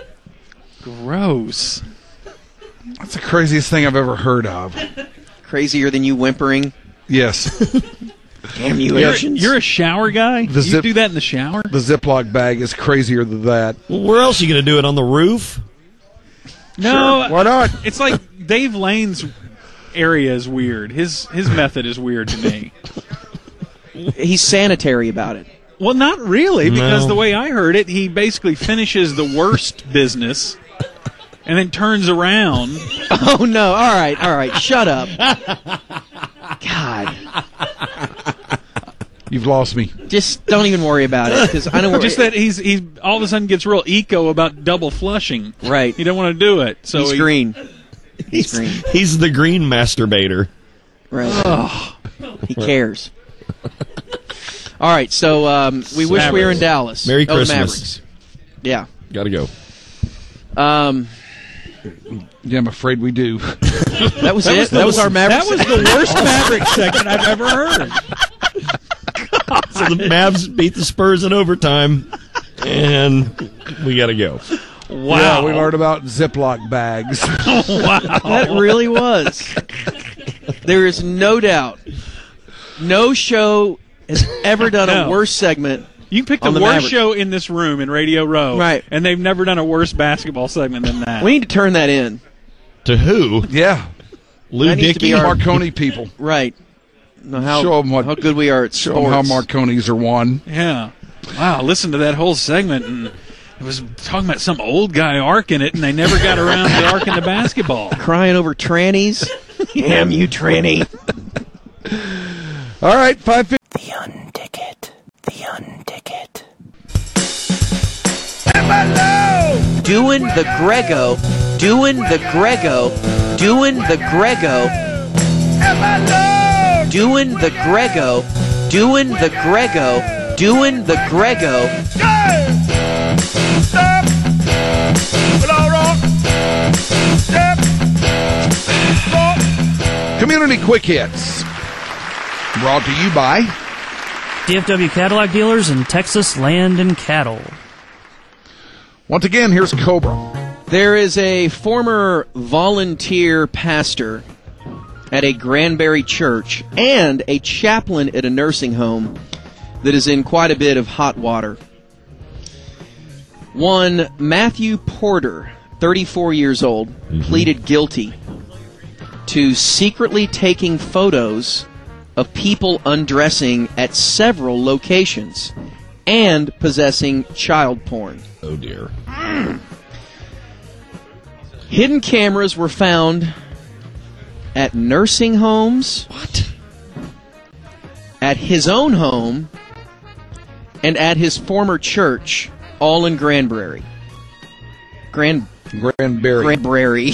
Gross. That's the craziest thing I've ever heard of. Crazier than you whimpering. Yes. Damn you, You're, Asians. you're a shower guy? The you zip- do that in the shower? The Ziploc bag is crazier than that. Well, where else are you going to do it? On the roof? No. Sure, why not? It's like Dave Lane's area is weird. His his method is weird to me. He's sanitary about it. Well, not really, because No. the way I heard it, he basically finishes the worst business and then turns around. Oh, no. All right. All right. Shut up. God. You've lost me. Just don't even worry about it. Because I know Just that he's he's all of a sudden gets real eco about double flushing. Right. He don't want to do it. So he's he, green. He's He's, green. he's the green masturbator. Right. Oh, he cares. All right. So um, we wish we were in Dallas. Merry Oh, the Christmas. Mavericks. Yeah. Gotta go. Um, Yeah, I'm afraid we do. that was it. That was our Mavericks. That was the worst Maverick segment I've ever heard. So the Mavs beat the Spurs in overtime, and we gotta go. Wow. Yeah, we learned about Ziploc bags. Wow. That really was. There is no doubt. No show has ever done No. a worse segment. You can pick the, on the worst Mavericks. show in this room in Radio Row. Right. And they've never done a worse basketball segment than that. We need to turn that in. To who? Yeah. Lou That needs to Dickey? be our- Marconi people. Right. Know how, Show 'em what- how good we are at Show sports. them how Marconis are won. Yeah. Wow, listen to that whole segment, and it was talking about some old guy arcing it, and they never got around to arcing the basketball. Crying over trannies. Damn you, tranny. All right, five fifty. The unticket. The unticket. Doing the Grego. Doing the Grego. Doing the Grego. Doing the Grego. Doing the Grego. Doing the Grego. Community Quick Hits. Brought to you by D F W Cadillac dealers in Texas Land and Cattle. Once again, here's Cobra. There is a former volunteer pastor at a Granbury church and a chaplain at a nursing home that is in quite a bit of hot water. One Matthew Porter, thirty-four years old, mm-hmm. pleaded guilty to secretly taking photos of people undressing at several locations and possessing child porn. Oh, dear. Hidden cameras were found at nursing homes. What? At his own home and at his former church, all in Granbury. Grand Granbury. Granbury.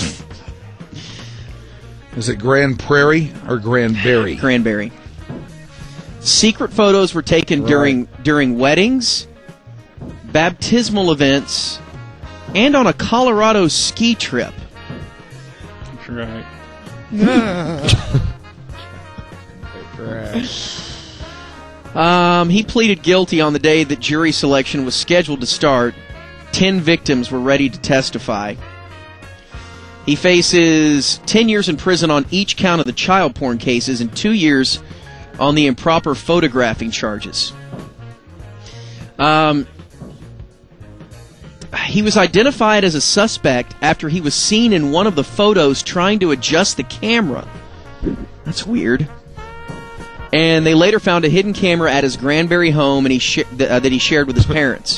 Is it Grand Prairie or Granbury? Granbury. Secret photos were taken Right. during during weddings, baptismal events, and on a Colorado ski trip. That's right. Um, he pleaded guilty on the day that jury selection was scheduled to start. Ten victims were ready to testify. He faces ten years in prison on each count of the child porn cases and two years on the improper photographing charges. Um, he was identified as a suspect after he was seen in one of the photos trying to adjust the camera. That's weird. And they later found a hidden camera at his Granbury home and he sh- th- uh, that he shared with his parents.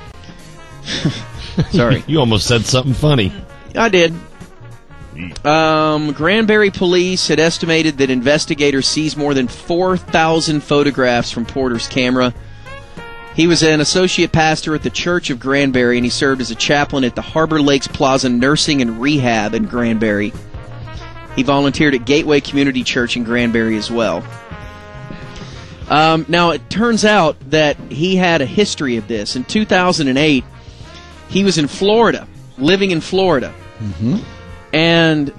Sorry. You almost said something funny. I did. Um, Granbury police had estimated that investigators seized more than four thousand photographs from Porter's camera. He was an associate pastor at the Church of Granbury, and he served as a chaplain at the Harbor Lakes Plaza Nursing and Rehab in Granbury. He volunteered at Gateway Community Church in Granbury as well. Um, now, it turns out that he had a history of this. In two thousand eight, he was in Florida, living in Florida. Mm-hmm. And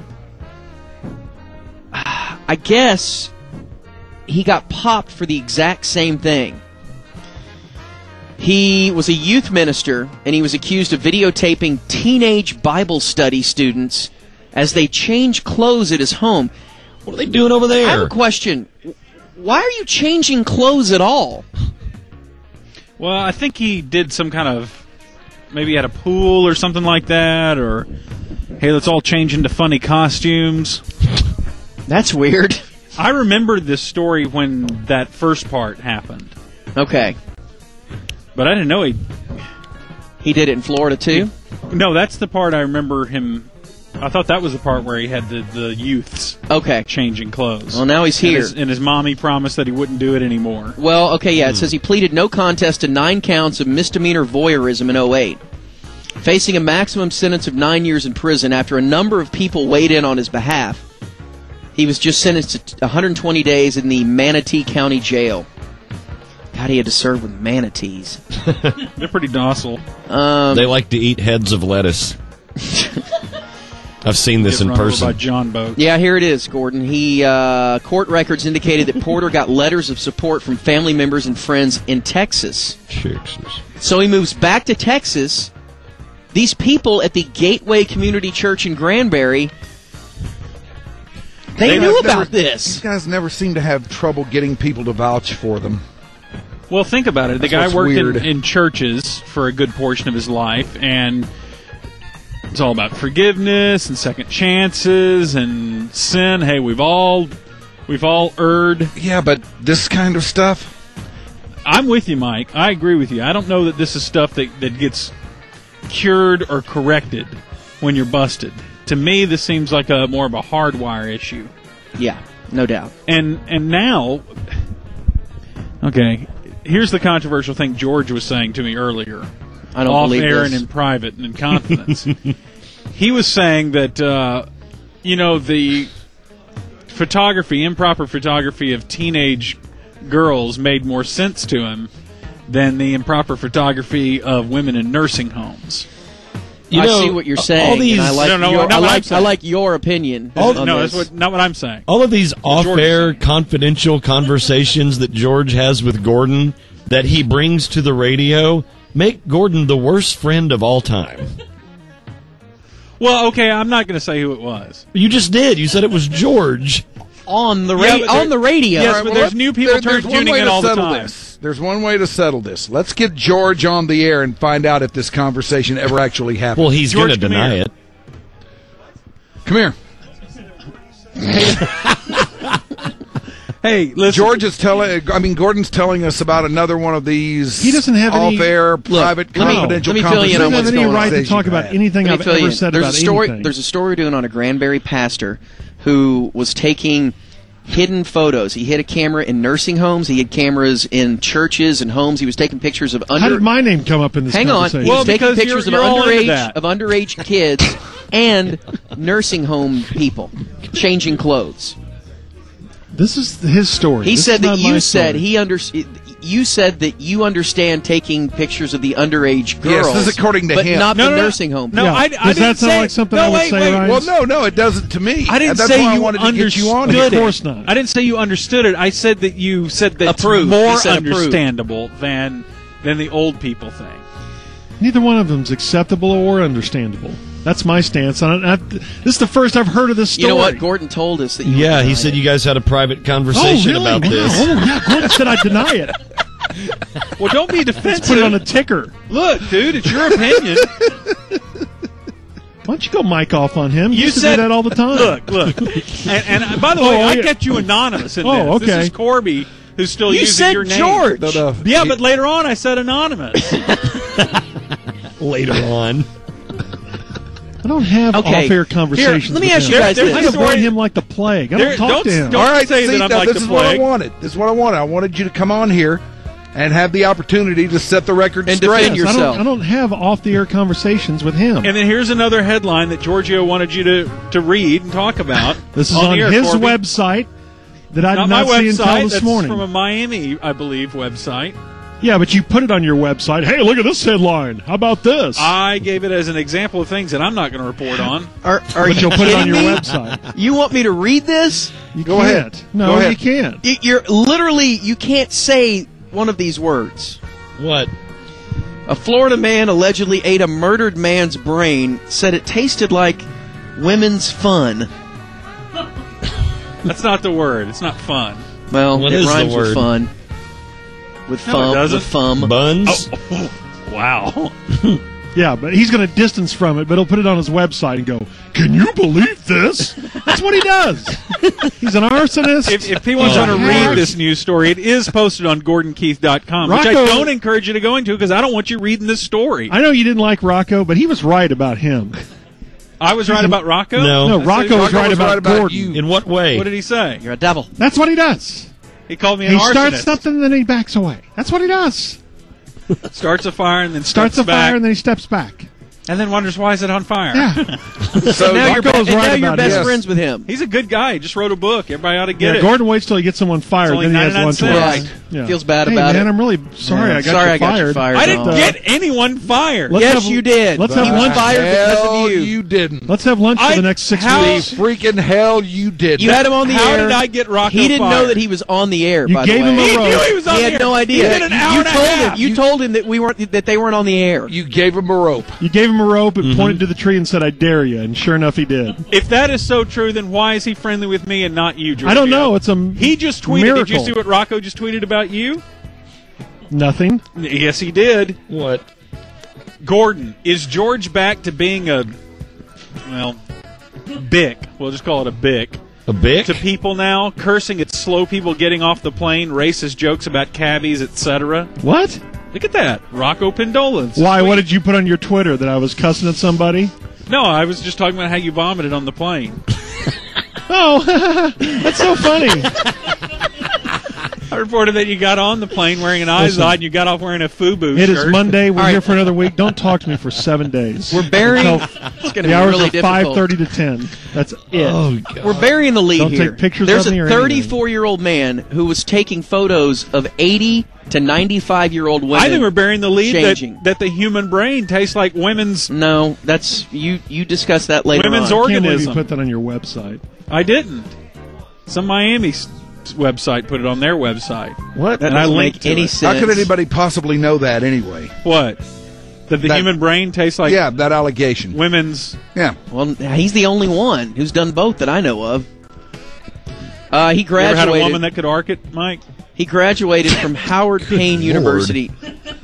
uh, I guess he got popped for the exact same thing. He was a youth minister, and he was accused of videotaping teenage Bible study students as they change clothes at his home. What are they doing over there? I have a question. Why are you changing clothes at all? Well, I think he did some kind of, maybe at a pool or something like that, or, hey, let's all change into funny costumes. That's weird. I remember this story when that first part happened. Okay. But I didn't know he... He did it in Florida, too? He, no, that's the part I remember him... I thought that was the part where he had the, the youths okay. changing clothes. Well, now he's here. And his, and his mommy promised that he wouldn't do it anymore. Well, okay, yeah, it Hmm. says he pleaded no contest to nine counts of misdemeanor voyeurism in oh eight, facing a maximum sentence of nine years in prison after a number of people weighed in on his behalf. He was just sentenced to one hundred twenty days in the Manatee County Jail. God, he had to serve with manatees. They're pretty docile. Um, they like to eat heads of lettuce. I've seen this Get in run over person. by John Boat. Yeah, here it is, Gordon. He uh, court records indicated that Porter got letters of support from family members and friends in Texas. Texas. So he moves back to Texas. These people at the Gateway Community Church in Granbury, they, They knew never- about this. These guys never seem to have trouble getting people to vouch for them. Well, think about it. The That's guy what's worked in, weird. in churches for a good portion of his life, and it's all about forgiveness and second chances and sin. Hey, we've all we've all erred. Yeah, but this kind of stuff. I'm with you, Mike. I agree with you. I don't know that this is stuff that, that gets cured or corrected when you're busted. To me, this seems like a more of a hardwire issue. Yeah, no doubt. And and now, okay, here's the controversial thing George was saying to me earlier. I don't off believe air this. and in private and in confidence. He was saying that uh, you know the photography, improper photography of teenage girls made more sense to him than the improper photography of women in nursing homes. You I know, see what you're all saying. these- and I like, No, no, your, not I, what I'm like, I saying. like your opinion. All- on No, this. that's what, not what I'm saying. All of these George is off-air, saying. confidential conversations that George has with Gordon that he brings to the radio make Gordon the worst friend of all time. Well, okay, I'm not going to say who it was. You just did. You said it was George. on the Yeah, ra- but there- on the radio. Yes, All right, but well, there's let- new people there- turn- there's one tuning way in to all the settle time. This. There's one way to settle this. Let's get George on the air and find out if this conversation ever actually happened. Well, he's going George, to come deny here. it. Come here. Hey, listen. George is telling. I mean, Gordon's telling us about another one of these. He doesn't have any- off-air, private, let me- confidential let me fill you in on He conversations. doesn't have any going right on. to talk about anything Let me I've fill you ever in. said there's about a story, anything. There's a story we're doing on a Granbury pastor who was taking hidden photos. He hid a camera in nursing homes. He had cameras in churches and homes. He was taking pictures of under. How did my name come up in this Hang on. conversation? He Well, was taking because pictures you're- of you're all into underage that. of underage kids and nursing home people changing clothes. This is his story. He This said is that not you my said story. he under. You said that you understand taking pictures of the underage girls. Yes, this is according to but him. not No, the no, no. nursing home. No, Yeah. I, I Does didn't that sound say, like something no, I would wait, say, wait. Ryan? Well, no, no, it doesn't to me. I didn't That's say why I you wanted to get you on understood here. it. Of course not. I didn't say you understood it. I said that you said that it's Approved. more He said approved. understandable than than the old people thing. Neither one of them is acceptable or understandable. That's my stance on it. I, this is the first I've heard of this story. You know what? Gordon told us that. You Yeah, would he deny said it. you guys had a private Oh, conversation really? about Wow. this. Oh, yeah. Gordon said I deny it. Well, don't be Let's defensive. put it on a ticker. Look, dude, it's your opinion. Why don't you go mic off on him? You, You used to said do that all the time. Look, look, and, and uh, by the way, Oh, I yeah. kept you anonymous in Oh, this. okay. This is Corby who's still You using said your name. George. No, no. Yeah, but later on I said anonymous. Later on. I don't have Okay. off-air conversations. Here, let me with ask him. you guys There- this. I there's a avoid story- him like the plague. I There- don't talk don't- to him. don't- All right, say see, that I'm now like this the is what I plague. wanted. This is what I wanted. I wanted you to come on here and have the opportunity to set the record And straight. defend Yes, I yourself. don't, I don't have off-the-air conversations with him. And then here's another headline that Giorgio wanted you to, to read and talk about. This is on on the air, his Corby. website that I did Not not my see website. until this That's morning. from a Miami, I believe, website. Yeah, but you put it on your website. Hey, look at this headline. How about this? I gave it as an example of things that I'm not going to report on. Are, are but you you'll put it on kidding your me? website. You want me to read this? You Go can't. ahead. No, Go ahead. you can't. Y- You're literally, you can't say one of these words. What? A Florida man allegedly ate a murdered man's brain, said it tasted like women's fun. That's not the word. It's not fun. Well, What it is the rhymes with word? fun. With No, it fum. doesn't. With fum. Buns? Oh, wow. Yeah, but he's going to distance from it, but he'll put it on his website and go, can you believe this? That's what he does. He's an arsonist. If, if people want Oh, to yeah. read this news story, it is posted on Gordon Keith dot com, which I Rocco- don't encourage you to go into because I don't want you reading this story. I know you didn't like Rocco, but he was right about him. I was right about Rocco? No. No, I Rocco said- was right was about right about Gordon. you. In what way? What did he say? You're a devil. That's what he does. He called me an He arsonist. starts something, then he backs away. That's what he does. Starts a fire and then Starts steps a fire back, and then he steps back. and then wonders why is it on fire. Yeah. So now you're, Rocco be- was and right now you're about best it. friends with him. He's a good guy. He just wrote a book. Everybody ought to get Yeah, it. Gordon waits till he gets someone fired, It's only then he has ninety-nine lunch with cents. him. Right. Yeah. Feels bad hey, about man, it. I'm really sorry Yeah. I got Sorry you I got you fired. fired. I didn't No. get anyone fired. Let's Yes, have- you did. let's he have was lunch. fired because Hell, of you. you didn't. Let's have lunch for I- the next six how- The weeks. freaking hell you didn't. You had him on the How air. did I get Rocco He didn't know fired? that he was on the air. You by gave the him way. a He rope. knew he was on He the had air. no idea. He did an You- hour you and a told half. him. You told him that we weren't that they weren't on the air. You gave him a rope. You gave him a rope and pointed to the tree and said, I dare you. And sure enough, he did. If that is so true, then why is he friendly with me and not you, George? I don't know. It's a He just tweeted. miracle. Did you see what Rocco just tweeted about you? Nothing. Yes, he did. What? Gordon, is George back to being a, well, bick? We'll just call it a bick. A bick? To people now, cursing at slow people getting off the plane, racist jokes about cabbies, et cetera. What? Look at that. Rocco Pendolin's. Why? What did you put on your Twitter? That I was cussing at somebody? No, I was just talking about how you vomited on the plane. Oh, that's so funny. I reported that you got on the plane wearing an Izod and you got off wearing a FUBU It shirt. is Monday. We're All right. here for another week. Don't talk to me for seven days. We're burying. Until It's going to the be hours really are difficult. five thirty to ten. That's it. Oh, God. We're burying the lead Don't here. take pictures There's of me a or anything. thirty-four-year-old man who was taking photos of eighty to ninety-five-year-old women. I think we're burying the lead changing. that, that the human brain tastes like women's. No, that's you. You discuss that later Women's on. organ- I can't believe you organism. put that on your website. I didn't. Some Miami s- website put it on their website. What? That And I doesn't linked make to any it. sense. How could anybody possibly know that anyway? What? That the That- human brain tastes like yeah, that allegation. women's. Yeah. Well, he's the only one who's done both that I know of. Uh, he You ever had a graduated. woman that could arc it, Mike? He graduated from Howard Payne Lord. University.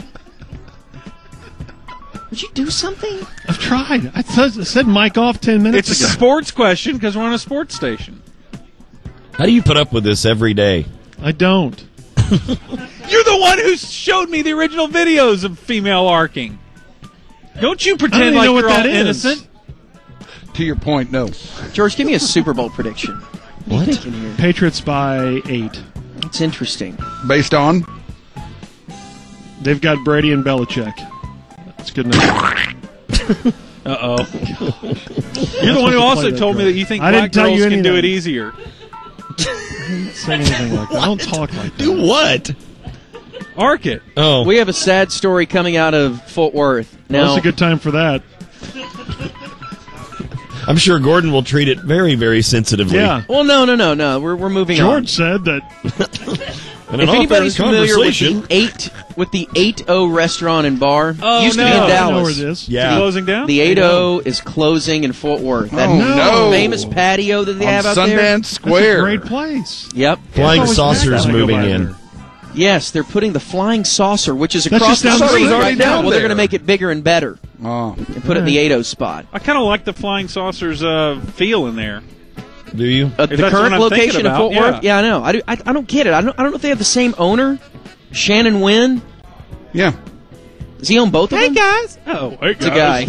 Would you do something? I've tried. I said, I said Mike off ten minutes It's a ago. sports question because we're on a sports station. How do you put up with this every day? I don't. You're the one who showed me the original videos of female arcing. Don't you I don't pretend even like know what you're all that is. innocent? To your point, no. George, give me a Super Bowl prediction. What? In here. Patriots by eight. It's interesting. Based on? They've got Brady and Belichick. That's good enough. Uh oh. You're the one who also told me that you think I black didn't tell girls you can do anything. it easier. Don't say anything like that. Don't talk like that. Do what? Arc it. Oh. We have a sad story coming out of Fort Worth. Well, Now, it's a good time for that. I'm sure Gordon will treat it very, very sensitively. Yeah. well, no, no, no, no. We're we're moving on. George said that. And If an anybody's off-air familiar with conversation. the eight with the eight O restaurant and bar, Oh, used to be no. in I Dallas. know where it is. Yeah. Closing down? The eight O is closing in Fort Worth. That Oh, no. famous patio that they On have out Sundance there. Square. Great place. Yep. Flying Always saucers nice to go moving by in. there. Yes, they're putting the flying saucer, which is That's across just down the the street street. right Already now. down Well, they're there. going to make it bigger and better Oh. and put it in the eight O spot. I kind of like the flying saucers uh, feel in there. Do you? Uh, If the that's what current I'm thinking location in about, Fort yeah. Worth? Yeah, I know. I, do, I, I don't get it. I don't, I don't know if they have the same owner. Shannon Wynn? Yeah. Does he own both of them? guys. Oh, hey, It's a guy.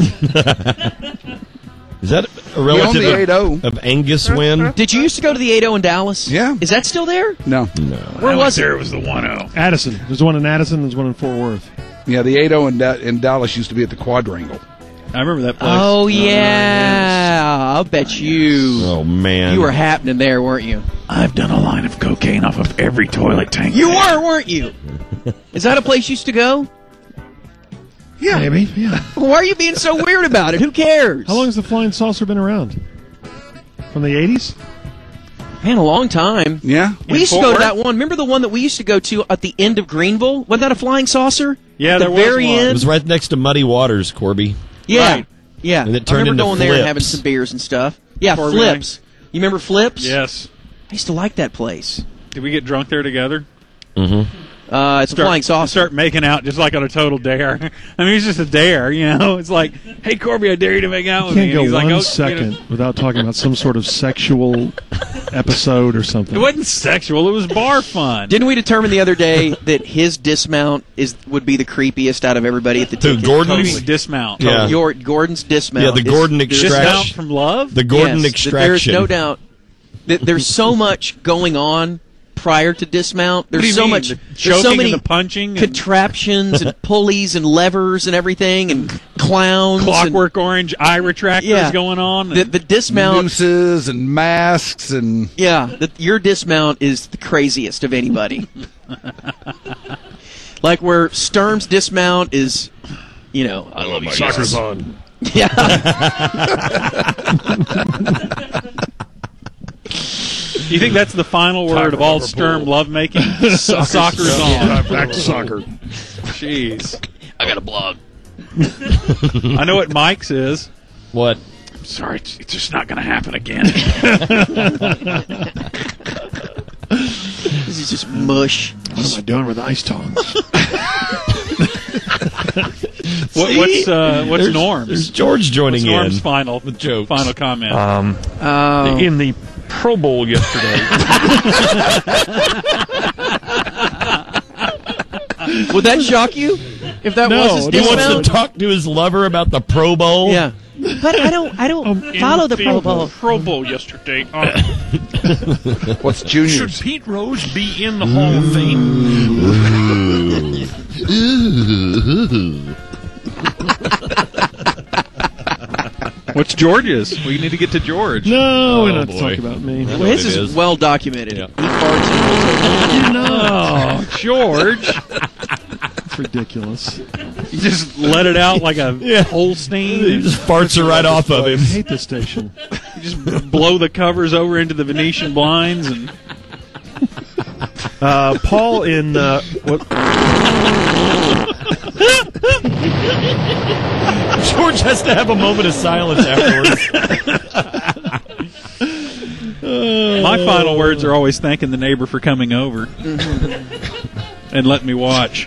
Is that a We own relative the of, eight oh. of Angus Wynn? Did you used to go to the eight O in Dallas? Yeah. Is that still there? No. No. Where was it? There was the one oh. Addison. There's one in Addison. There's one in Fort Worth. Yeah, the eight oh in, da- in Dallas used to be at the Quadrangle. I remember that place. Oh, yeah. I'll bet you. Oh, man. You were happening there, weren't you? I've done a line of cocaine off of every toilet tank. You were, weren't you? Is that a place you used to go? Yeah. Maybe, yeah. Why are you being so weird about it? Who cares? How long has the flying saucer been around? From the eighties? Man, a long time. Yeah. We In used to Fort go to Worth? that one. Remember the one that we used to go to at the end of Greenville? Wasn't that a flying saucer? Yeah, at the there was very one. It end. was right next to Muddy Waters, Corby. Yeah, Right. yeah. And it I turned remember into going there and Flips. having some beers and stuff. Yeah, Corby. Flips. You remember Flips? Yes. I used to like that place. Did we get drunk there together? Mm-hmm. Uh, it's a flying saucer. Start making out just like on a total dare. I mean, it's just a dare, you know. It's like, hey, Corby, I dare you to make out You with me. can't go And he's one like, oh, second you know. without talking about some sort of sexual episode or something. It wasn't sexual. It was bar fun. Didn't we determine the other day that his dismount is would be the creepiest out of everybody at the Who, ticket? Gordon's? Cody's dismount. Yeah. Your, Gordon's dismount. Yeah, the is- Gordon Dismount extraction. from love? The Gordon yes, that There's extraction. no doubt that there's so much going on prior to dismount. There's What do you so mean? much. The There's choking so many and the punching and- contraptions and pulleys and levers and everything and clowns. Clockwork Orange eye retractors Yeah. going on. And the, the dismount. Nooses and masks and Yeah, the, your dismount is the craziest of anybody. Like where Sturm's dismount is, you know, I love you. Soccer's on. Yeah. You think that's the final word of all Sturm lovemaking? Soccer's on. Back to soccer. Jeez. I got a blog. I know what Mike's is. What? I'm sorry, it's, it's just not going to happen again. This is just mush. What am I doing with ice tongs? What, what's uh, what's There's- Norm's? There's George joining What's Norm's in final with jokes. final comment? Um, Oh. in the Pro Bowl yesterday, Would that shock you? If that No, was his he He wants dismount? to talk to his lover about the Pro Bowl. Yeah. But I don't I don't Um, follow in the Pro Bowl. Pro Bowl yesterday. Uh, what's should juniors? Pete Rose be in the Hall of Fame? What's George's? We need to get to George. No, we don't have to boy. talk about me. I know Well, his what it is, is. well documented. Yeah. He farts in Oh, George! It's ridiculous. You just let it out like a Yeah. Holstein. He just farts it right off of him. I hate this station. You just blow the covers over into the Venetian blinds and Uh, Paul in uh, what? George has to have a moment of silence afterwards. my final words are always thanking the neighbor for coming over and letting me watch.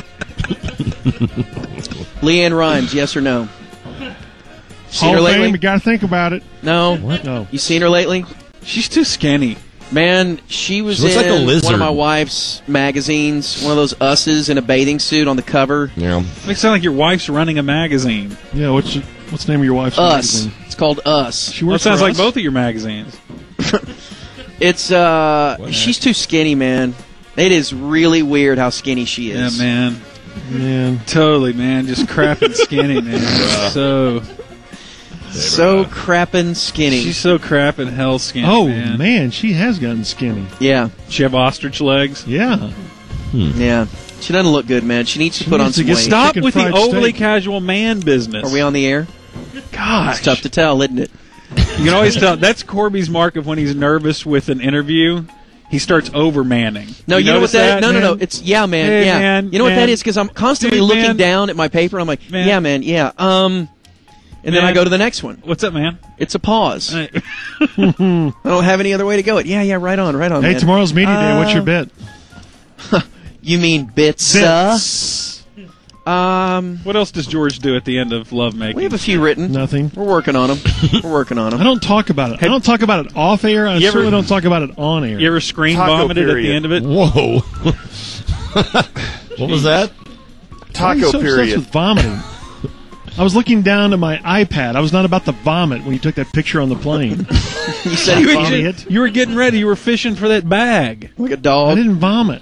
Leanne Rhymes, yes or no? Seen Hall her of Fame, lately? you gotta think about it. No. What? No. You seen her lately? She's too skinny. Man, she was She looks in like a lizard. one of my wife's magazines, one of those us's in a bathing suit on the cover. Yeah. Makes it sound like your wife's running a magazine. Yeah, what's your, what's the name of your wife's Us. magazine? It's called Us. She Well, it works sounds for like us? both of your magazines. It's uh What? she's too skinny, man. It is really weird how skinny she Yeah, is. man. Man. Totally, man. Just crapping skinny, man. So So crappin' skinny. she's so crapping hell skinny. Oh, man. man, she has gotten skinny. yeah. She have ostrich legs. Yeah. Yeah. She doesn't look good, man. She needs to She put on needs to some get weight. Stop Chicken with the fried overly steak. casual man business. Are we on the air? Gosh. It's tough to tell, isn't it? You can always tell. That's Corby's mark of when he's nervous with an interview. He starts overmanning. No, you, know what notice that? no, no, no. man? It's yeah, man. Hey, yeah. man, you know what man. that is? Because I'm constantly Dude, looking man. down at my paper. I'm like, Man. yeah, man, yeah. Um, and then I Man. go to the next one. What's up, man? It's a pause. I Hey. don't have any other way to go. It. Yeah, yeah. Right on, right on. Hey, man. tomorrow's media day. What's your Uh, bit? You mean bits? uh? Bits. Um, What else does George do at the end of lovemaking? we have a few written. Nothing. We're working on them. We're working on I them. don't talk about it. I don't talk about it off air. I You ever- certainly don't talk about it on air. You ever scream Taco vomited at the period. end of it? Whoa. What was that? Why are you Taco so obsessed period. with vomiting? I was looking down at my iPad. I was not about to vomit when you took that picture on the plane. You said You he were, vomited Vomit. you were getting ready. You were fishing for that bag. like a I dog. didn't vomit.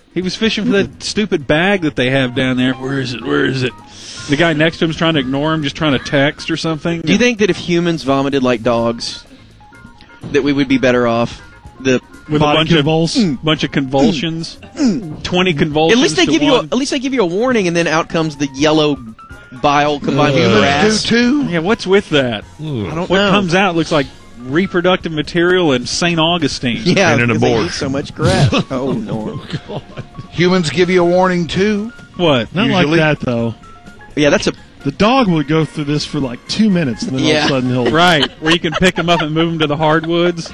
He was fishing for that stupid bag that they have down there. Where is it? Where is it? The guy next to him's trying to ignore him, just trying to text or something. Do you think that if humans vomited like dogs, that we would be better off? The with a Body bunch convuls? of mm, bunch of convulsions, twenty convulsions. At least they to give you. A, one. at least they give you a warning, and then out comes the yellow bile combined with Humans grass. do too. Yeah, what's with that? I don't what know. comes out looks like reproductive material in Saint Augustine. Yeah, And an because they abort. eat so much grass. Oh no. Humans give you a warning too. What? Not Usually. like that, though. Yeah, that's a. The dog will go through this for like two minutes, and then Yeah. all of a sudden he'll Right, where you can pick him up and move him to the hardwoods.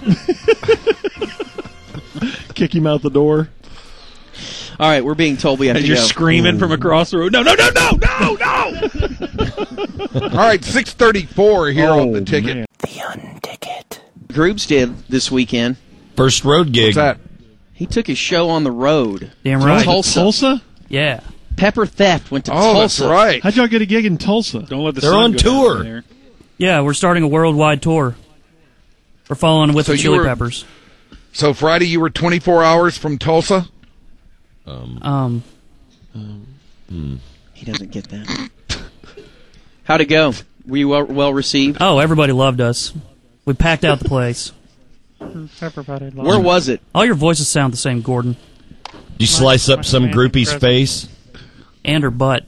kick him out the door. All right, we're being told we have As to you're go. screaming from across the road. No, no, no, no, no, no! All right, six thirty-four here Oh, on the ticket. man. The unticket. Groobs did this weekend. First road gig. What's that? He took his show on the road. Damn right. Tulsa. Tulsa? Yeah. Pepper Theft went to Oh, that's Tulsa. right. How'd y'all get a gig in Tulsa? Don't let the They're sun on go down tour. there. Yeah, we're starting a worldwide tour. We're following with So the you Chili were- Peppers. So Friday, you were twenty-four hours from Tulsa. Um, He doesn't get that. How'd it go? Were you well, well received? oh, everybody loved us. We packed out the place. Everybody loves Where was it? All your voices sound the same, Gordon. You slice up some groupie's face. And her butt.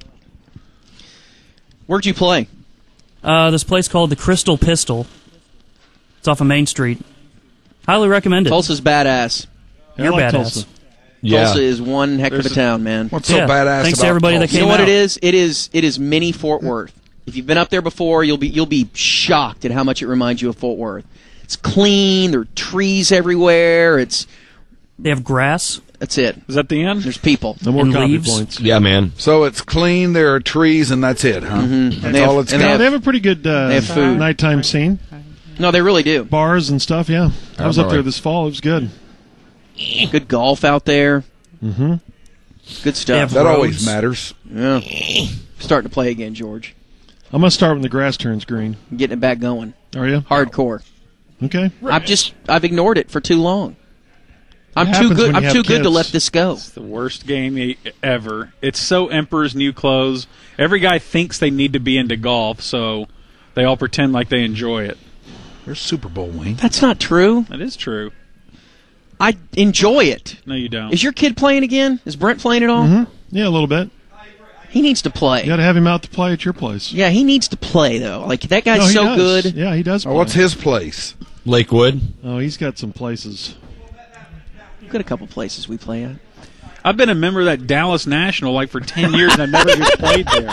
Where'd you play? Uh, this place called the Crystal Pistol. It's off of Main Street. Highly recommend it. Tulsa's badass. Yeah, You're I like badass. Tulsa. Yeah. Tulsa is one heck There's of a a- town, man. What's so Yeah. badass Thanks to about everybody that Tulsa? You came know what out. it is? It is it is mini Fort Worth. If you've been up there before, you'll be you'll be shocked at how much it reminds you of Fort Worth. It's clean. There are trees everywhere. It's They have grass. that's it. Is that the end? There's people. No more And copy leaves. points. Yeah, man. So it's clean. There are trees, and that's it, huh? Mhm. That's And they all have- it's and they got. They have a pretty good uh, They have food. nighttime scene. No, they really do. Bars and stuff, yeah. I was Oh, up boy. there this fall. It was good. Good golf out there. Mm-hmm. Good They have stuff. that roads. always matters. Yeah. Starting to play again, George. I'm going to start when the grass turns green. Getting it back going. Are you? Hardcore. Okay. I've just I've ignored it for too long. I'm It too happens good. when I'm you too have good to kids. let this go. It's the worst game e- ever. It's so Emperor's New Clothes. Every guy thinks they need to be into golf, so they all pretend like they enjoy it. There's Super Bowl, Wayne. That's not true. That is true. I enjoy it. No, you don't. Is your kid playing again? Is Brent playing at all? Mm-hmm. Yeah, a little bit. He needs to play. You got to have him out to play at your place. Yeah, he needs to play though. Like that guy's No, he so does. good. Yeah, he does. Oh, Play. what's his place? Lakewood. Oh, he's got some places. We've got a couple places we play at. I've been a member of that Dallas National like for ten years, and I've never just played there.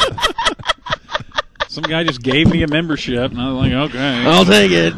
Some guy just gave me a membership, and I was like, okay. I'll take it.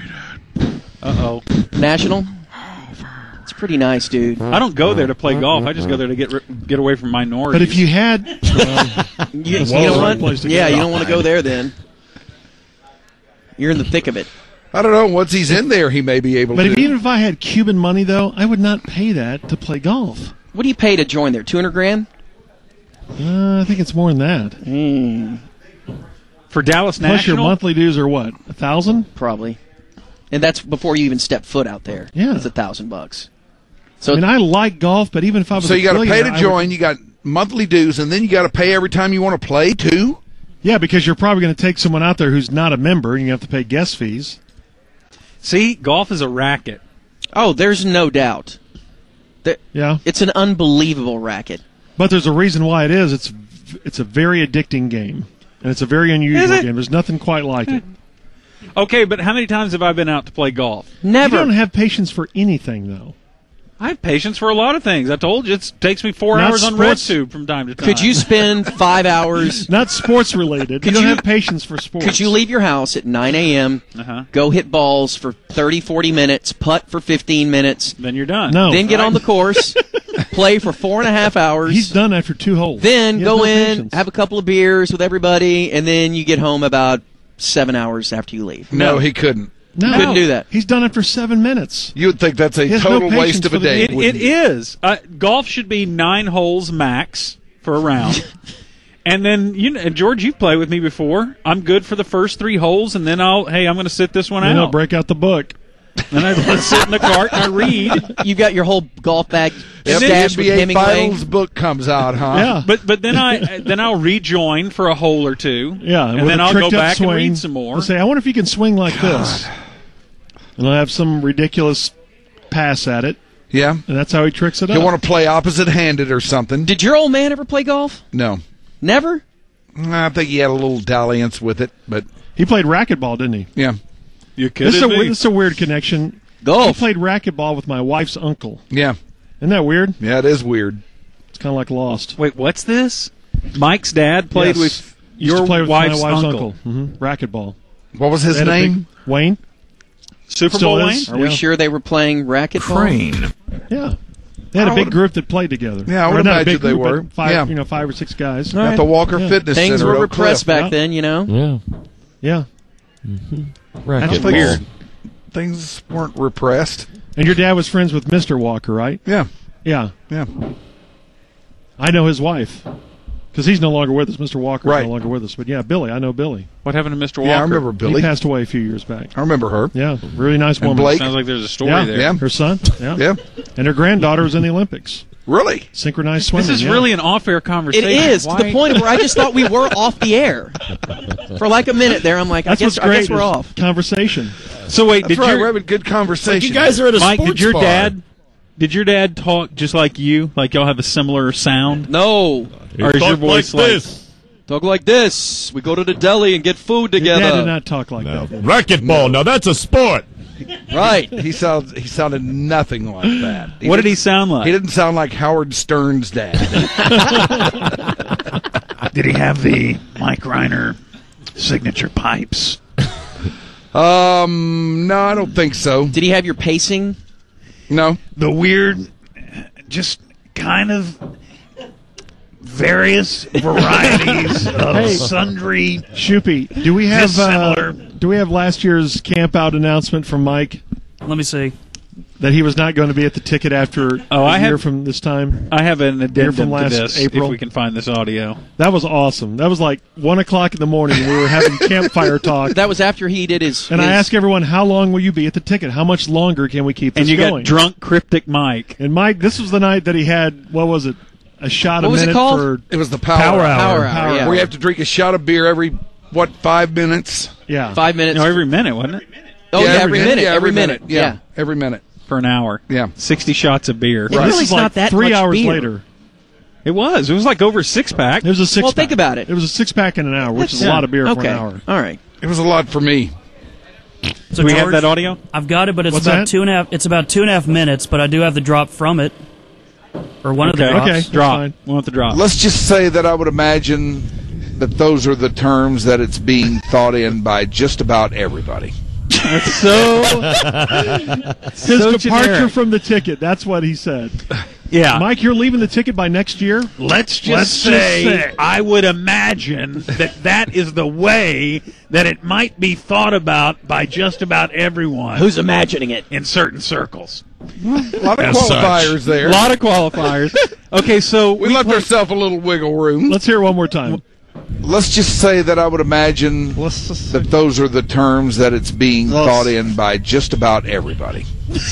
Uh-oh. National? It's pretty nice, dude. I don't go there to play golf. I just go there to get ri- get away from minorities. But if you had, You, That's you the know right what? place to Yeah, go. you don't want to go there then. You're in the thick of it. I don't know. Once he's in there, he may be able but to. if, even if I had Cuban money, though, I would not pay that to play golf. What do you pay to join there? Two hundred grand? Uh, I think it's more than that. Mm, For Dallas Plus, your National, monthly dues are what? A thousand? probably. And that's before you even step foot out there. Yeah. It's a thousand bucks. So I mean, I like golf, but even if I was so a you got to pay billionaire, to I join. would- You got monthly dues, and then you got to pay every time you want to play too. Yeah, because you're probably going to take someone out there who's not a member, and you have to pay guest fees. see, golf is a racket. Oh, there's no doubt. There, Yeah, it's an unbelievable racket. but there's a reason why it is. It's v- it's a very addicting game, and it's a very unusual Is it? game. There's nothing quite like it. Okay, but how many times have I been out to play golf? Never. You don't have patience for anything, though. I have patience for a lot of things. I told you it takes me four Not hours on sports. RedTube from time to time. Could you spend five hours? Not sports related. Could you don't you- have patience for sports. Could you leave your house at nine a.m., Uh-huh. go hit balls for thirty, forty minutes, putt for fifteen minutes, Then you're done. No. then get on the course, play for four and a half hours, He's done after two holes. then He has go no in, patience. have a couple of beers with everybody, and then you get home about seven hours after you leave. No, he couldn't. No, Couldn't do that. He's done it for seven minutes. You would think that's a He has no total patience waste of for a the day. It, wouldn't it you? is. Uh, golf should be nine holes max for a round. And then, you know, George, you've played with me before. I'm good for the first three holes, and then I'll, hey, I'm going to sit this one Then he'll out. break out the book. And I let it sit in the cart and I read. You got your whole golf bag If the stashed with N B A Hemingway. Finals book comes out, huh? Yeah. But but then I then I'll rejoin for a hole or two. Yeah, and, with then a I'll go tricked up back swing, and read some more. I'll say, I wonder if you can swing like this. And I'll have some ridiculous pass at it. Yeah. And that's how he tricks it He'll up. want to play opposite-handed or something. Did your old man ever play golf? No. Never? I think he had a little dalliance with it, but He played racquetball, didn't he? yeah. You This is, a, kidding me? this is a weird connection. Golf. He played racquetball with my wife's uncle. Yeah. Isn't that weird? Yeah, it is weird. It's kind of like Lost. Wait, what's this? Mike's dad played Yes. with Used your to play with wife's, my wife's uncle. uncle. hmm Racquetball. What was his They had a name? big- Wayne. Super Still Bowl is. Wayne? Are we Yeah. sure they were playing racquetball? Crane. Yeah. They had I a big would- group that played together. Yeah, I Or would not a imagine big they group, but were. Five, Yeah. you know, five or six guys. At the Walker Yeah. Fitness Things Center. were at Oak repressed Cliff. back Yeah. then, you know? Yeah. Yeah. I don't think Racquetball. things weren't repressed. And your dad was friends with Mister Walker, right? Yeah. Yeah. Yeah. I know his wife. Because he's no longer with us. Mister Walker is Right. no longer with us. But yeah, Billy. I know Billy. What happened to Mister Walker? Yeah, I remember Billy. He passed away a few years back. I remember her. Yeah. Really nice And woman. Blake. Sounds like there's a story Yeah. there. Yeah. Her son. Yeah. Yeah. And her granddaughter was in the Olympics. Really? Synchronized swimming. This is yeah. really an off-air It conversation. is, Why? to the point where I just thought we were off the air. For like a minute there, I'm like, That's I guess, what's great. I guess we're is off. Conversation. So wait, That's did right. your We're having good conversation. You guys are at a Mike? sports Did your bar. dad? Did your dad talk just like you? Like y'all have a similar sound? No. Or is your Talk voice like like? this. Talk like this. We go to the deli and get food Your together. dad did not talk like No. that. Racquetball. Now that's a sport. Right. He sounds. He sounded nothing like that. What did he didn't- sound like? He didn't sound like Howard Stern's dad. Did he have the Mike Reiner signature pipes? um, no, I don't think so. Did he have your pacing? No. The weird, just kind of various varieties of Hey. sundry. Shoopy, do we have uh, Dissimilar. do we have last year's camp out announcement from Mike Let me see. that he was not going to be at the ticket after Oh, a I year have- from this time? I have an addendum from to last this. April. If we can find this audio. That was awesome. That was like one o'clock in the morning. We were having campfire talk, That was after he did his. and I his- asked everyone, "How long will you be at the ticket? How much longer can we keep this And you going?" got drunk, cryptic Mike. And Mike, this was the night that he had what was it? A shot What a was it minute called? for It was the power, Power Hour. Power Hour, yeah. Where you have to drink a shot of beer every what five minutes? yeah. Five minutes. No, every minute, wasn't it? oh, yeah, every, minute. Yeah, every minute. Yeah, Yeah. every minute. For an hour. Yeah. Sixty shots of beer. It This really is is like not that three much hours beer. later. It was. It was like over a six pack. It was a six. Well, pack. think about it. It was a six pack in an hour, which is a Yeah. lot of beer for Okay. an hour. All right. It was a lot for me. So Do we have George, that audio? I've got it, but it's What's about that? two and a half. It's about two and a half minutes, but I do have the drop from it, or one of the Okay. drops. Okay. That's Drop. fine. We want the drop. Let's just say that I would imagine that those are the terms that it's being thought in by just about everybody. That's so. His so departure generic. from the ticket. That's what he said. Yeah. Mike, you're leaving the ticket by next year? Let's just, Let's just say, say. I would imagine that that is the way that it might be thought about by just about everyone Who's imagining it? in certain circles. A lot of As such. qualifiers there. A lot of qualifiers. Okay, so we, we left play- ourselves a little wiggle room. Let's hear it one more time. Let's just say that I would imagine that those are the terms that it's being Let's- thought in by just about everybody.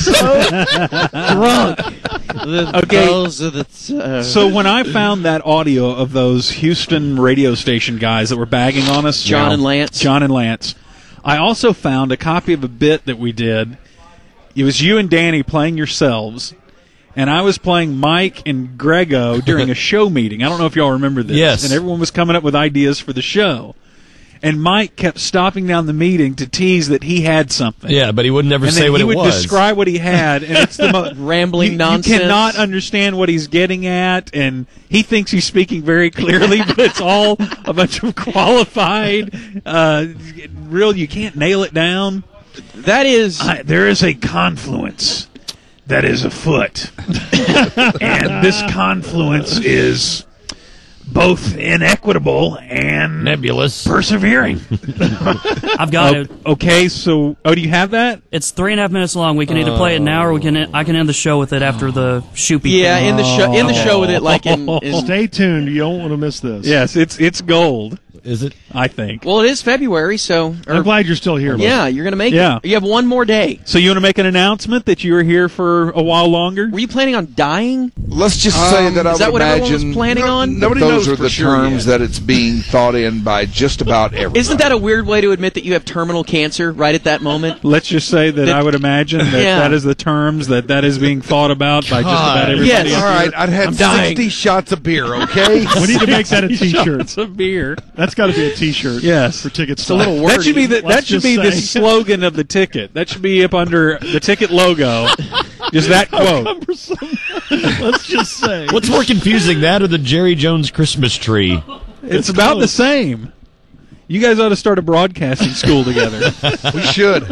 Drunk. Okay. Those are the. Uh, So when I found that audio of those Houston radio station guys that were bagging on us, John and Lance. John and Lance, I also found a copy of a bit that we did. It was you and Danny playing yourselves, and I was playing Mike and Grego during a show meeting. I don't know if y'all remember this. Yes. And everyone was coming up with ideas for the show. And Mike kept stopping down the meeting to tease that he had something. Yeah, but he would never and say then what he it would was. describe what he had, and it's the most Rambling you, nonsense. You cannot understand what he's getting at, and he thinks he's speaking very clearly, but it's all a bunch of qualified, uh, real. You can't nail it down. that is. I, there is a confluence that is afoot. And this confluence is both inequitable and nebulous. persevering. I've got Oh, it. okay, so oh, do you have that? It's three and a half minutes long. We can either play it now, or we can. I can end the show with it after the shoopy. yeah, thing. in the show. In the show with it, like in. in Stay tuned. You don't want to miss this. Yes, it's it's gold. Is it? I think. Well, it is February, so. I'm glad you're still here. Yeah, Mike. you're going to make Yeah. it. You have one more day. So you want to make an announcement that you were here for a while longer? Were you planning on dying? Let's just say Um, that I is would that what everyone imagine was planning no- on? Nobody Those those are are for the sure terms yet. that it's being thought in by just about everyone. Isn't that a weird way to admit that you have terminal cancer right at that moment? Let's just say that That- I would imagine that Yeah. that is the terms that that is being thought about by just about everybody. Yes. up All here. right, I'd had I'm dying. sixty shots of beer, okay? We need to make that a T-shirt. Shots of beer. That's got to be a T-shirt. Yes. For ticket It's a little wordy. That should be the, that Let's should just be the say. slogan of the ticket. That should be up under the ticket logo. Just that quote. Let's just say. What's more confusing, that or the Jerry Jones Christmas tree? It's about the same. You guys ought to start a broadcasting school together. We should.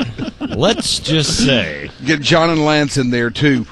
Let's just say. Get John and Lance in there, too.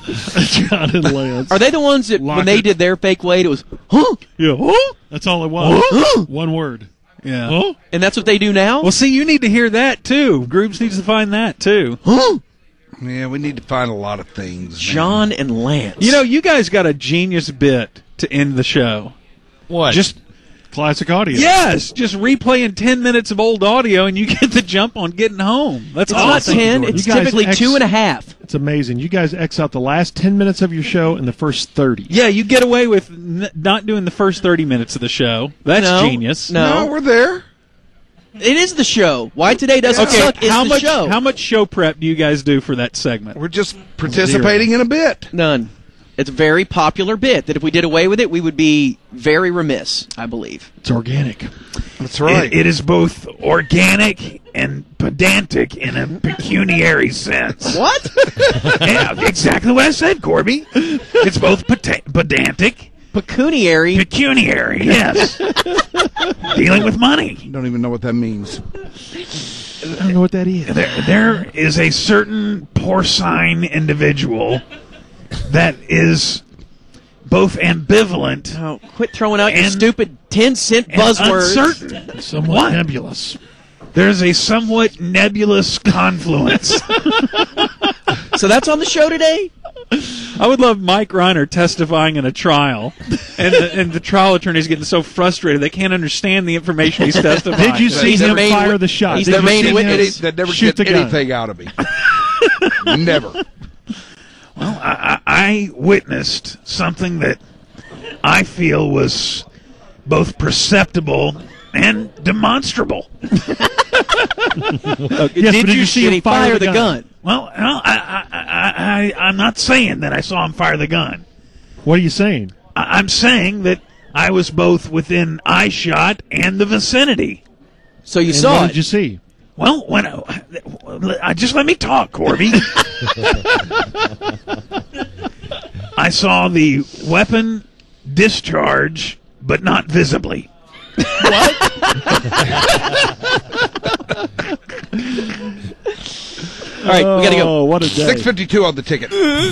John and Lance. Are they the ones that, Lock when they it. did their fake Wade, it was, huh? Yeah. Huh? That's all it was. Huh? One word. Yeah. Huh? And that's what they do now? Well, see, you need to hear that, too. Groups needs to find that, too. Huh? Yeah, we need to find a lot of things. man. John and Lance. You know, you guys got a genius bit to end the show. What? Just Classic audio. yes, just replaying ten minutes of old audio, and you get the jump on getting home. That's it's not awesome. ten, Jordan. it's You guys typically ex- two and a half. It's amazing. You guys X out the last ten minutes of your show and the first thirty. Yeah, you get away with n- not doing the first thirty minutes of the show. That's No, genius. no. No, we're there. It is the show. Why Today Doesn't Okay, Suck is how the much show. how much show prep do you guys do for that segment? We're just participating in a bit. None. It's a very popular bit that if we did away with it, we would be very remiss, I believe. It's organic. That's right. It, it is both organic and pedantic in a pecuniary sense. What? Yeah, exactly what I said, Corby. It's both peta- pedantic, Pecuniary. pecuniary, yes. Dealing with money. Don't even know what that means. I don't know what that is. There, there is a certain porcine individual that is both ambivalent Oh, quit throwing out your And- stupid ten cent and buzzwords. uncertain. Somewhat What? nebulous. There's a somewhat nebulous confluence. So that's on the show today? I would love Mike Reiner testifying in a trial, and the, and the trial attorney's getting so frustrated they can't understand the information he's testifying. Did you to. see He's him the main fire wit- the shot? he's Did the you main see him witness. That never shoot get the gun? anything out of me. Never. Well, I, I I witnessed something that I feel was both perceptible and demonstrable. Uh, Yes, did, but you, did you see him he fire fire the the gun? gun? Well, no, I, I, I, I, I'm not saying that I saw him fire the gun. What are you saying? I, I'm saying that I was both within eye shot and the vicinity. So you And saw what it. did you see? Well, when I, I just let me talk, Corby. I saw the weapon discharge, but not visibly. All right, we got to go. Oh, what a day. six fifty-two on the ticket.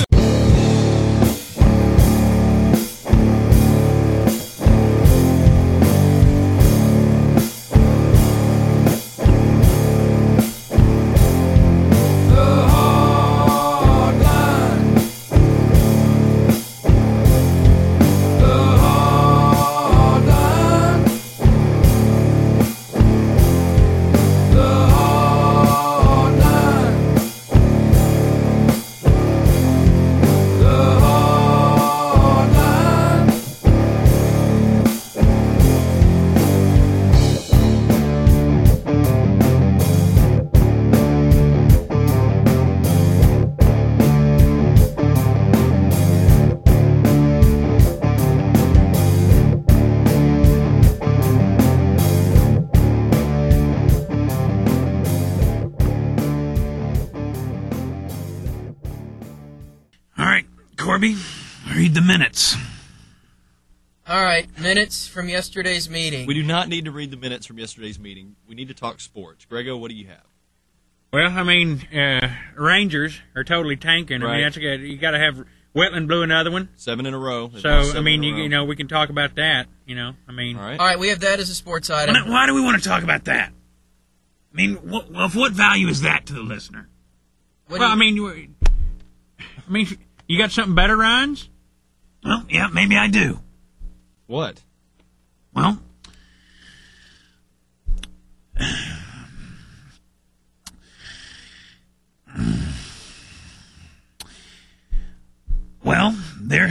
All right, Corby, read the minutes. All right, minutes from yesterday's meeting. We do not need to read the minutes from yesterday's meeting. We need to talk sports. Grego, what do you have? Well, I mean, uh, Rangers are totally tanking. I Right. mean, that's a, you got to have Wetland blew another one. Seven in a row. They've So lost I seven mean, in a you, row. you know, we can talk about that. You know, I mean, All right. All right, we have that as a sports item. Why, why do we want to talk about that? I mean, what, of what value is that to the listener? What well, do I you- mean, you, I mean, you got something better, Rhines? Well, yeah, maybe I do. What? Well,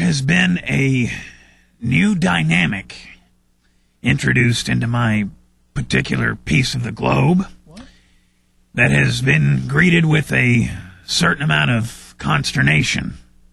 has been a new dynamic introduced into my particular piece of the globe that has been greeted with a certain amount of consternation.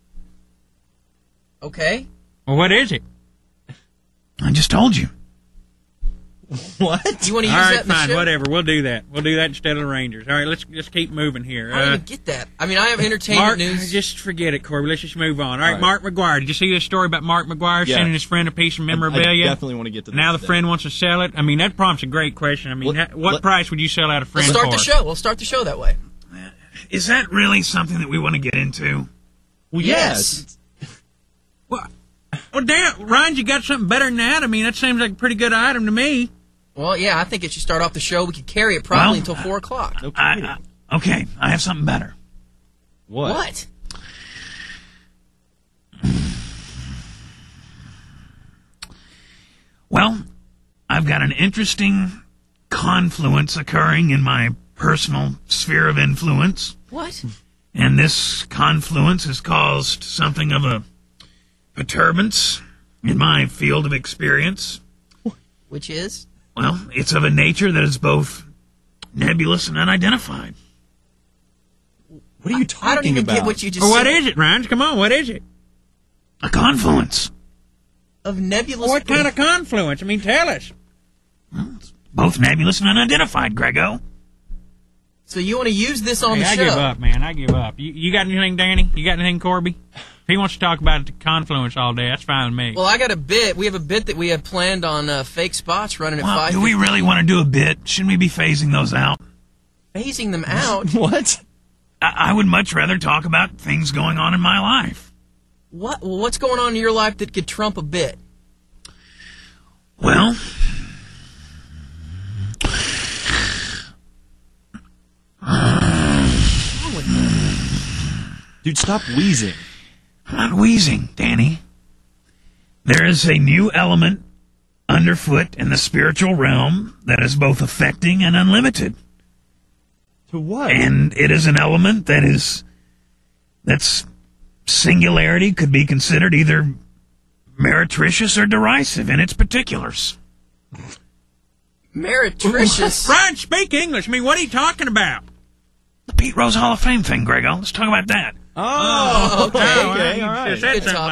Okay. Well, what is it? I just told you. What? You want to use All right, that in the fine, show? whatever. We'll do that. We'll do that instead of the Rangers. All right, let's just keep moving here. I don't Uh, even get that. I mean, I have entertainment Mark, news. just forget it, Corby. Let's just move on. All All right, right. Mark McGuire. Did you see this story about Mark McGuire Yeah. sending his friend a piece of I- memorabilia? I definitely want to get to Now this the thing. friend wants to sell it. I mean, that prompts a great question. I mean, Let- ha- what let- price would you sell out a friend Let's start for? the show. We'll start the show that way. Is that really something that we want to get into? Well, Yes. Well, well, damn, Ryan, you got something better than that? I mean, that seems like a pretty good item to me. Well, yeah, I think it should start off the show. We could carry it probably Well, until four o'clock. No I, kidding. I, okay, I have something better. What? What? Well, I've got an interesting confluence occurring in my personal sphere of influence, What? and this confluence has caused something of a perturbance in my field of experience. Which is? Well, it's of a nature that is both nebulous and unidentified. What are you talking I don't even about? get what you just Well, what said. is it, Ryan? Come on, what is it? A confluence. Of nebulous. What kind of confluence? I mean, tell us. Both nebulous and unidentified, Grego. So you want to use this on Hey, the I show? give up, man. I give up. You, you got anything, Danny? You got anything, Corby? If he wants to talk about the confluence all day, that's fine with me. Well, I got a bit. We have a bit that we have planned on uh, fake spots running at Well, five. do we really want to do a bit? Shouldn't we be phasing those out? Phasing them out? What? I, I would much rather talk about things going on in my life. What? Well, what's going on in your life that could trump a bit? Well, Dude, stop wheezing. I'm not wheezing, Danny. There is a new element underfoot in the spiritual realm that is both affecting and unlimited. To what? And it is an element that is, that's singularity could be considered either meretricious or derisive in its particulars. Meretricious. Ryan, speak English. I mean, what are you talking about? The Pete Rose Hall of Fame thing, Grego. Let's talk about that. Oh, okay, well, okay, you all right. said Good something topic.